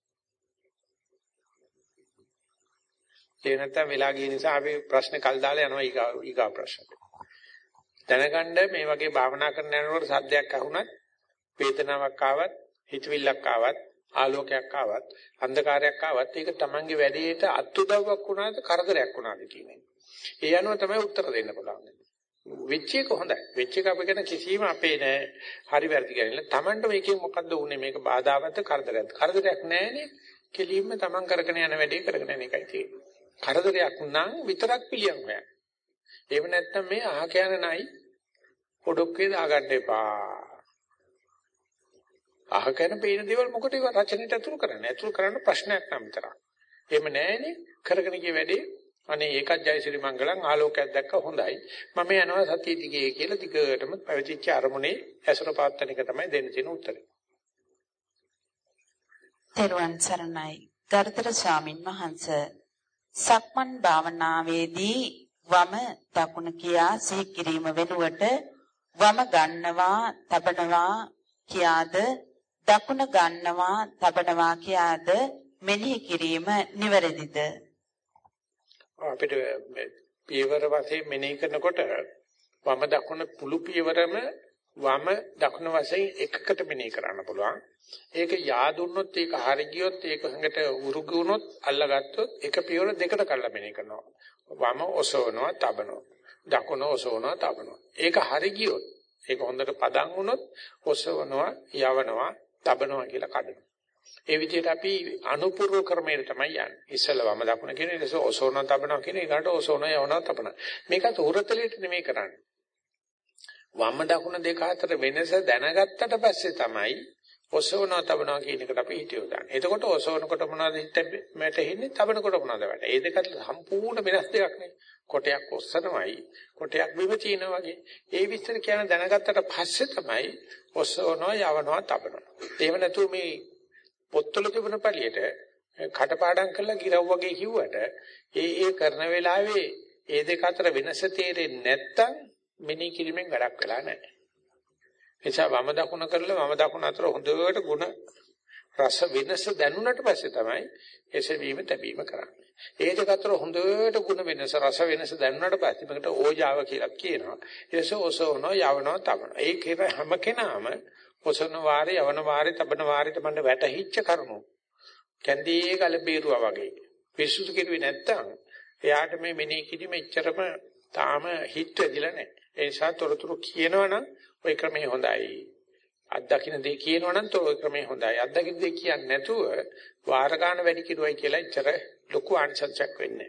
ඒ නැත්තම් වෙලා ගිය නිසා අපි ප්‍රශ්න කල් දාලා යනවා ඊගා ප්‍රශ්නට. දැනගන්න මේ වගේ භාවනා කරන යනකොට සද්දයක් අහුණත්, වේදනාවක් ආවත්, හිතවිල්ලක් ආවත්, ආලෝකයක් ආවත්, අන්ධකාරයක් ආවත් ඒක තමන්ගේ වැඩේට අත්උදව්වක් වුණාද කරදරයක් වුණාද කියන්නේ. ඒ අනුව තමයි උත්තර දෙන්න පුළුවන්. වෙච්ච එක හොඳයි. වෙච්ච එක අපි ගැන කිසිම අපේ නෑ හරි වැරදි කියන්නේ. තමන්ට මේකෙන් මොකද්ද උනේ? මේක බාධාවත්ද කරදරයක්ද? කරදරයක් නෑනේ. කෙලින්ම තමන් කරගෙන යන වැඩේ කරගෙන යන එකයි තියෙන්නේ. කරදරයක් නම් විතරක් පිළියම් හොයන්න. එහෙම නැත්නම් මේ අහ කියන නයි පොඩොක්කේ දාගන්න එපා. අහ කියන පේන දේවල් මොකටද රචනෙට ඇතුළු කරන්නේ? ඇතුළු කරන්න ප්‍රශ්නයක් නම් විතරක්. එහෙම නැහැනේ කරගෙන ගිය වැඩේ අනේ ඒකත් ජයසිරි මංගලම් ආලෝකයක් දැක්ක හොඳයි. මම යනවා සතිය දිගේ කියලා දිගටම පැවතිච්ච අරමුණේ ඇසුර පාත්තන එක තමයි දෙන්න තියෙන උත්තරේ. තෙරුවන් සරණයි. ගරුතර ස්වාමින් වහන්සේ සක්මන් භාවනාවේදී වම දකුණ කියා සිහි කිරීම වෙනුවට වම ගන්නවා තබනවා කියාද දකුණ ගන්නවා තබනවා කියාද මෙනෙහි කිරීම නිවැරදිද? අපිට පියවර වශයෙන් මෙනෙහි කරනකොට වම දකුණ පුළු පියවරම වම දකුණ වශයෙන් එකකට මෙනෙහි කරන්න පුළුවන්. ඒක yaadුනොත් ඒක හරි ගියොත් ඒක හංගට උරුගු වුනොත් අල්ලගත්තොත් එක පියවර දෙකට කඩලා මෙනෙහි කරනවා. වම ඔසවනවා තබනවා. දකුණ ඔසවනවා තබනවා. ඒක හරි ගියොත් ඒක හොඳට පදන් වුනොත් ඔසවනවා යවනවා තබනවා කියලා කඩනවා. ඒ විදිහට අපි අනුපූර්ව ක්‍රමයට තමයි යන්නේ. ඉස්සෙල්ලා වම දකුණ කියන ඊට පස්සේ ඔසවනවා තබනවා කියන එකට ඔසවනවා යවනවා තබනවා. මේකත් උරතලෙට නෙමෙයි කරන්නේ. වම දකුණ දෙක අතර වෙනස දැනගත්තට පස්සේ තමයි ඔසවනවා තබනවා කියන එකට අපි හිතියෝ දාන්නේ. එතකොට ඔසවනකොට මොනවද හිතෙන්නේ තබනකොට මොනවද වෙන්නේ? ඒ දෙක සම්පූර්ණ වෙනස් දෙයක් නේ. කොටයක් ඔස්සනවයි කොටයක් බිම තියනවා වගේ. ඒ විස්තර කියන දැනගත්තට පස්සේ තමයි ඔසවනවා යවනවා තබනවා. එහෙම නැතුව මේ පොත්වල තිබුණ පළියට කටපාඩම් කරලා ගිරව් වගේ කිව්වට ඒ කරන වෙලාවේ ඒ දෙක අතර වෙනස තේරෙන්නේ නැත්තම් මෙනි කිරීමෙන් වැඩක් වෙලා නැහැ. එනිසා වම දකුණ කරලා වම දකුණ අතර හොඳට ಗುಣ රස වෙනස දැනුණට පස්සේ තමයි එසවීම තැබීම කරන්නේ. ඒ දෙක අතර හොඳට ಗುಣ වෙනස රස වෙනස දැනුණට පස්සේ මේකට ඕජාව කියලා කියනවා. ඊට පස්සේ ඔසවනවා යවනවා තබනවා. ඒ කියන හැම කෙනාම ඔසවන වාරේ යවන වාරේ තබන වාරේ තමයි වැටහිච්ච කරුණු. කැන්දී ගල බීරුවා වගේ. පිසුදු කෙරුවේ නැත්තම් එයාට මේ මෙනෙහි කිරීම එච්චරම තාම හිට වෙදිලා නැහැ. ඒ නිසා තොරතුරු කියනවනම් ওই ක්‍රමේ හොඳයි. අත්දකින්න දේ කියනවනම් ওই ක්‍රමේ හොඳයි. අත්දකින්න දේ කියන්නේ නැතුව වාර ගන්න වැඩි කිරුවයි කියලා එච්චර ලොකු ආනිසංසයක් වෙන්නේ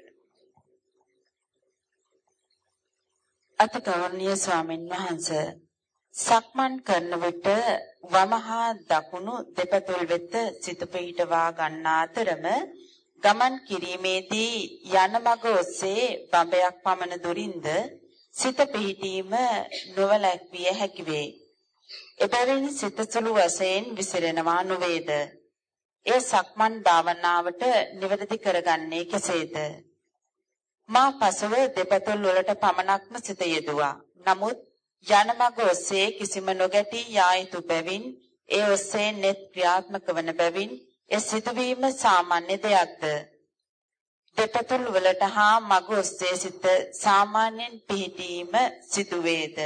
නැහැ. අතකවර්ණීය ස්වාමීන් වහන්සේ සක්මන් කරන විට වමහා දකුණු දෙපතුල් වෙත සිත පිහිටවා ගන්නා අතරම ගමන් කිරීමේදී යන මඟ ඔස්සේ බඹයක් පමණ දුරින්ද සිත පිහිටීම නොවැළැක්විය හැකි වේ. එබැවින් සිත සුළු වශයෙන් විසිරෙනවා නොවේද? ඒ සක්මන් භාවනාවට නිවැරදි කරගන්නේ කෙසේද? මා පසුව දෙපතුල් වලට පමණක්ම සිත යෙදුවා. නමුත් යන මඟ ඔස්සේ කිසිම නොගැටි යා යුතු බැවින් ඒ ඔස්සේ net ක්‍රියාත්මක වන බැවින් ඒ සිදුවීම සාමාන්‍ය දෙයක්ද? දෙපතුල් වලට හා මඟ ඔස්සේ සිත සාමාන්‍යයෙන් පිහිටීම සිදුවේද?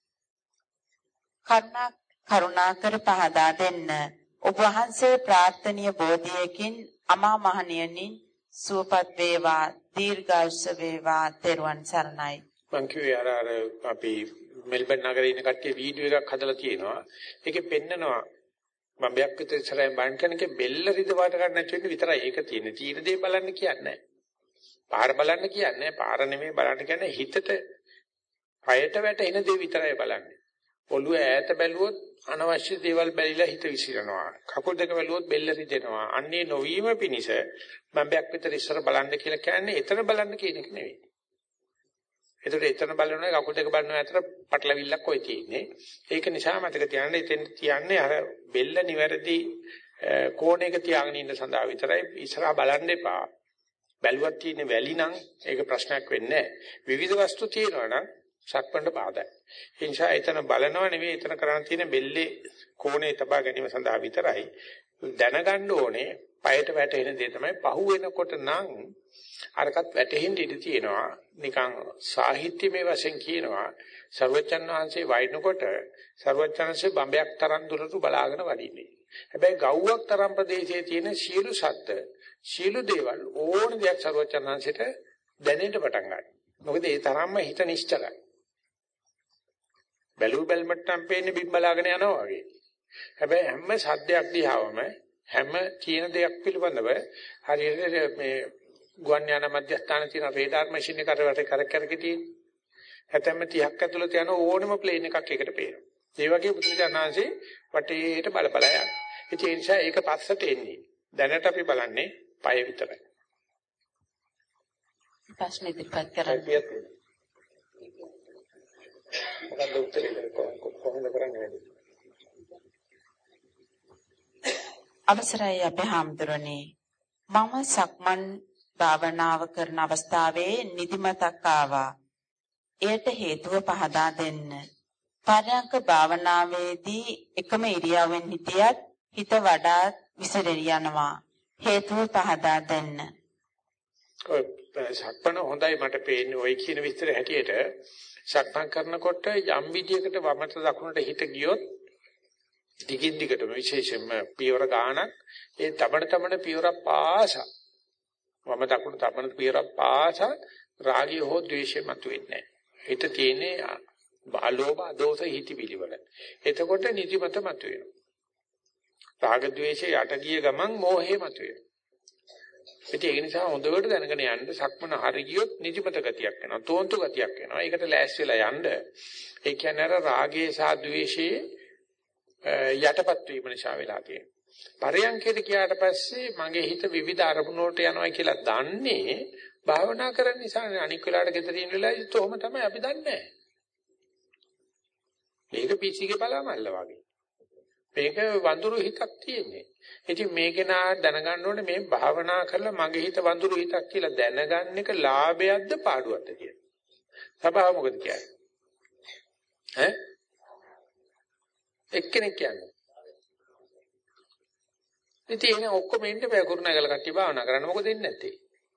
කරුණාකර පහදා දෙන්න. ඔබ වහන්සේ ප්‍රාර්ථනීය බෝධියකින් අමා මහ නිවනින් සුවපත් වේවා දීර්ඝායුෂ වේවා තෙරුවන් සරණයි. මං කිව්වේ අර අපි මෙල්බන් නගරේ ඉන්න කට්ටිය වීඩියෝ එකක් හදලා තියෙනවා. ඒකේ පෙන්නනවා මම බයක් විතර ඉස්සරහින් බලන කෙනෙක්ගේ බෙල්ල රිදවාට ගන්න නැති වෙන්නේ විතරයි ඒක තියෙන්නේ. තීන දේ බලන්න කියන්නේ නැහැ. පාර බලන්න කියන්නේ පාර නෙමෙයි බලන්න කියන්නේ හිතට පයට වැටෙන දේ විතරයි බලන්නේ. ඔළුව ඈත බැලුවොත් අනවශ්‍ය දේවල් බැලිලා හිත විසිරෙනවා. කකුල් දෙක බැලුවොත් බෙල්ල රිදෙනවා. අන්නේ නොවීම පිණිස මම බයක් විතර ඉස්සර බලන්න කියලා කියන්නේ එතන බලන්න කියන එක නෙවෙයි. ඒතර එතන බලනවා කකුල් දෙක බලනවා අතර පටලවිල්ලක් කොයි තියෙන්නේ. ඒක නිසා මතක තියාගන්න එතෙන් තියන්නේ අර බෙල්ල නිවැරදි කෝණයක තියාගෙන ඉන්න සඳහා විතරයි ඉස්සරහා බලන්න එපා. බැලුවක් තියෙන වැලි නම් ඒක ප්‍රශ්නයක් වෙන්නේ නැහැ. විවිධ වස්තු තියෙනවා නම් සක්මණට බාධායි. ඒ නිසා එතන බලනව නෙවෙයි එතන කරන්න තියෙන බෙල්ලේ කෝණේ තබා ගැනීම සඳහා විතරයි. දැනගන්න ඕනේ පයට වැටෙන දේ තමයි පහු වෙනකොට නම් අරකට වැටෙන්න ඉඩ තියෙනවා. නිකන් සාහිත්‍යමය වශයෙන් කියනවා සර්වචන් වහන්සේ වයින්කොට සර්වචන්සේ බඹයක් තරම් දුරට බලාගෙන වඩින්නේ. හැබැයි ගව්වක් තරම් ප්‍රදේශයේ තියෙන සියලු සත්ත්ව සියලු දේවල් ඕන දෙයක් සර්වචන් වහන්සේට දැනෙන්න පටන් ගන්නවා. මොකද ඒ තරම්ම හිත නිශ්චලයි. බැලුවල්මට නම් පේන්නේ බිම් බලාගෙන යනවා වගේ. හැබැයි හැම සද්දයක් දිහාවම හැම කියන දෙයක් පිළිබඳව හරියට මේ ගුවන් යාන මධ්‍යස්ථාන තියෙන රේඩාර් මැෂින් එක කරකැරකී තියෙන. හැතැම්ම 30ක් ඇතුළත යන ඕනම ප්ලේන් එකක් එකට පේනවා. ඒ වගේ බුදුජානනාංශේ වටේට බල බල යනවා. ඒ නිසා ඒක පස්සට එන්නේ. දැනට අපි බලන්නේ පය විතරයි. ප්‍රශ්න ඉදිරිපත් කරන්න. මොකක්ද උත්තරේ කොහොමද කරන්නේ? අවසරයි අපේ හාමුදුරනේ. මම සක්මන් භාවනාව කරන අවස්ථාවේ නිදිමතක් ආවා. එයට හේතුව පහදා දෙන්න. පරයන්ක භාවනාවේදී එකම ඉරියව්වෙන් හිටියත් හිත වඩාත් විසිරී යනවා. හේතුව පහදා දෙන්න. සක්මන හොඳයි මට පේන්නේ ওই කියන විස්තර හැටියට සක්මන් කරනකොට යම් විදියකට වමට දකුණට හිත ගියොත් දිගින් දිගටම විශේෂයෙන්ම පියවර ගානක් ඒ තමන පියවර පාස වම දකුණු තමන පියවර පාස රාගය හෝ ද්වේෂය මතුවෙන්නේ නැහැ. හිත තියෙන්නේ බාලෝභ දෝෂ හිතිවිලිවල. එතකොට නිදිමත මතුවෙනවා. රාග ද්වේෂය යට ගිය ගමන් මෝහය මතුවෙනවා. ඒ නිසා හොඳට දැනගෙන යන්න සක්මන හරි ගියොත් නිදිමත ගතියක් එනවා. තෝන්තු ගතියක් එනවා. ඒකට ලෑස්ති වෙලා යන්න. ඒ කියන්නේ අර රාගයේ සහ ද්වේෂයේ යටපත් වීම නිසා වෙලා තියෙනවා. පරයන්කේට ගියාට පස්සේ මගේ හිත විවිධ අරමුණු වලට යනවා කියලා දන්නේ භාවනා කරන නිසා. අනික් වෙලාවට ගෙදර ඉන්න වෙලාවෙත් ඔහොම තමයි අපි දන්නේ. මේක පිසිගේ බලාමල්ල වගේ. මේක වඳුරු හිතක් තියෙන්නේ. ඉතින් මේක නා දැනගන්න ඕනේ මේ භාවනා කරලා මගේ හිත වඳුරු හිතක් කියලා දැනගන්න එක ලාභයක්ද පාඩුවක්ද කියලා. සබාව මොකද කියන්නේ? එක්කෙනෙක් කියන්නේ. ඉතින් එනේ ඔක්කොම ඉන්න බෑ කුරුණෑගල කට්ටිය භාවනා කරන්න මොකද දෙන්නේ නැත්තේ?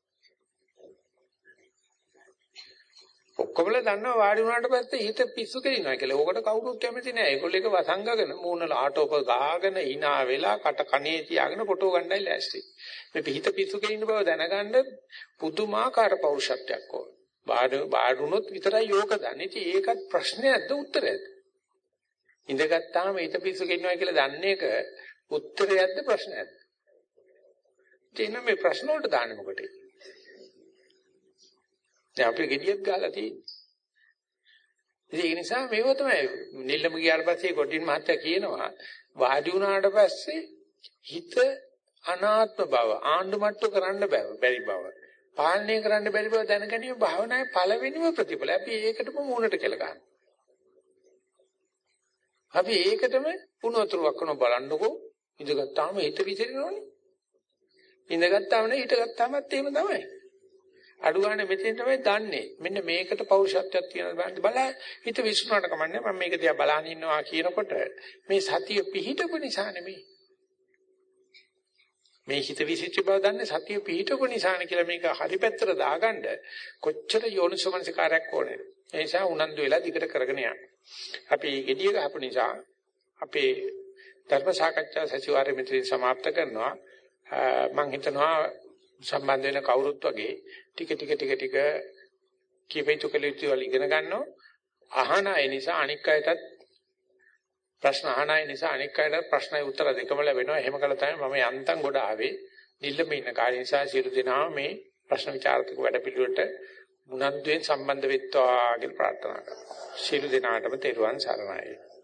ඔක්කොමලා දන්නවා වාඩි වුණාට පස්සේ හිත පිස්සු කෙලිනවා කියලා. ඕකට කවුරුත් කැමති නෑ. ඒගොල්ලෝ එක වසංගගෙන මූණල ආටෝප ගහගෙන hina වෙලා කට කනේ තියාගෙන ෆොටෝ ගන්නයි ලෑස්ති. මේ හිත පිස්සු කෙලින්න බව දැනගන්න පුදුමාකාර පෞරුෂත්වයක් ඕන. බාඩුනොත් විතරයි යෝග දන්නේ. ඉතින් ඒකත් ප්‍රශ්නයක්ද උත්තරයක්ද? ඉඳගත්තාම හිත පිස්සු කෙලිනවා කියලා දන්නේ එක උත්තරයක්ද ප්‍රශ්නයක්ද? ඉතින් මේ ප්‍රශ්න වලට දාන්නේ මොකටද? දැන් අපි ගෙඩියක් ගහලා තියෙන්නේ. ඒ නිසා මේව තමයි නිල්ලම ගියාට පස්සේ ගොඩින් මහත්තයා කියනවා වාඩි වුණාට පස්සේ හිත අනාත්ම බව ආණ්ඩුමට්ටු කරන්න බැරි බව පාලනය කරන්න බැරි බව දැනගැනීම භාවනාවේ පළවෙනිම ප්‍රතිඵල. අපි ඒකටම මූණට කියලා ගන්නවා. අපි ඒකටම පුනතුරුවක් කරන බලන්නකෝ ඉඳගත්තාම හිත විසිරෙනවනේ. ඉඳගත්තාම නේ හිටගත්තාමත් එහෙම තමයි. අඩු ගන්න මෙතෙන් තමයි දන්නේ. මෙන්න මේකට පෞරුෂත්වයක් තියෙනවා බලන්න හිත විශ්ුණාට කමන්නේ මම මේක දිහා බලන් ඉන්නවා කියනකොට මේ සතිය පිහිටපු නිසා නෙමෙයි. මේ හිත විසිච්ච බව දන්නේ සතිය පිහිටපු නිසානේ කියලා මේක හරි පැත්තට දාගන්න කොච්චර යෝනිසෝමනසිකාරයක් ඕනේ. ඒ නිසා උනන්දු වෙලා දිගට කරගෙන යන්න. අපි gediya ගහපු නිසා අපේ ධර්ම සාකච්ඡා සතිವಾರයේ මෙතන સમાપ્ત කරනවා. මම හිතනවා සම්බන්ධ වෙන කවුරුත් වගේ ටික කීපයිතු කලිතු වල ඉගෙන ගන්නවා. අහන අය නිසා අනික් අයටත් ප්‍රශ්න අහන අය නිසා අනික් අයටත් ප්‍රශ්නයි උත්තර දෙකම ලැබෙනවා. එහෙම කළා තමයි මම යන්තම් ගොඩ ආවේ. නිල්ලම ඉන්න කාර්ය නිසා සියලු දෙනාම මේ ප්‍රශ්න විචාරක වැඩපිළිවෙලට මුනන්දුවෙන් සම්බන්ධ වෙත්වා කියලා ප්‍රාර්ථනා කරනවා. සියලු දෙනාටම තෙරුවන් සරණයි.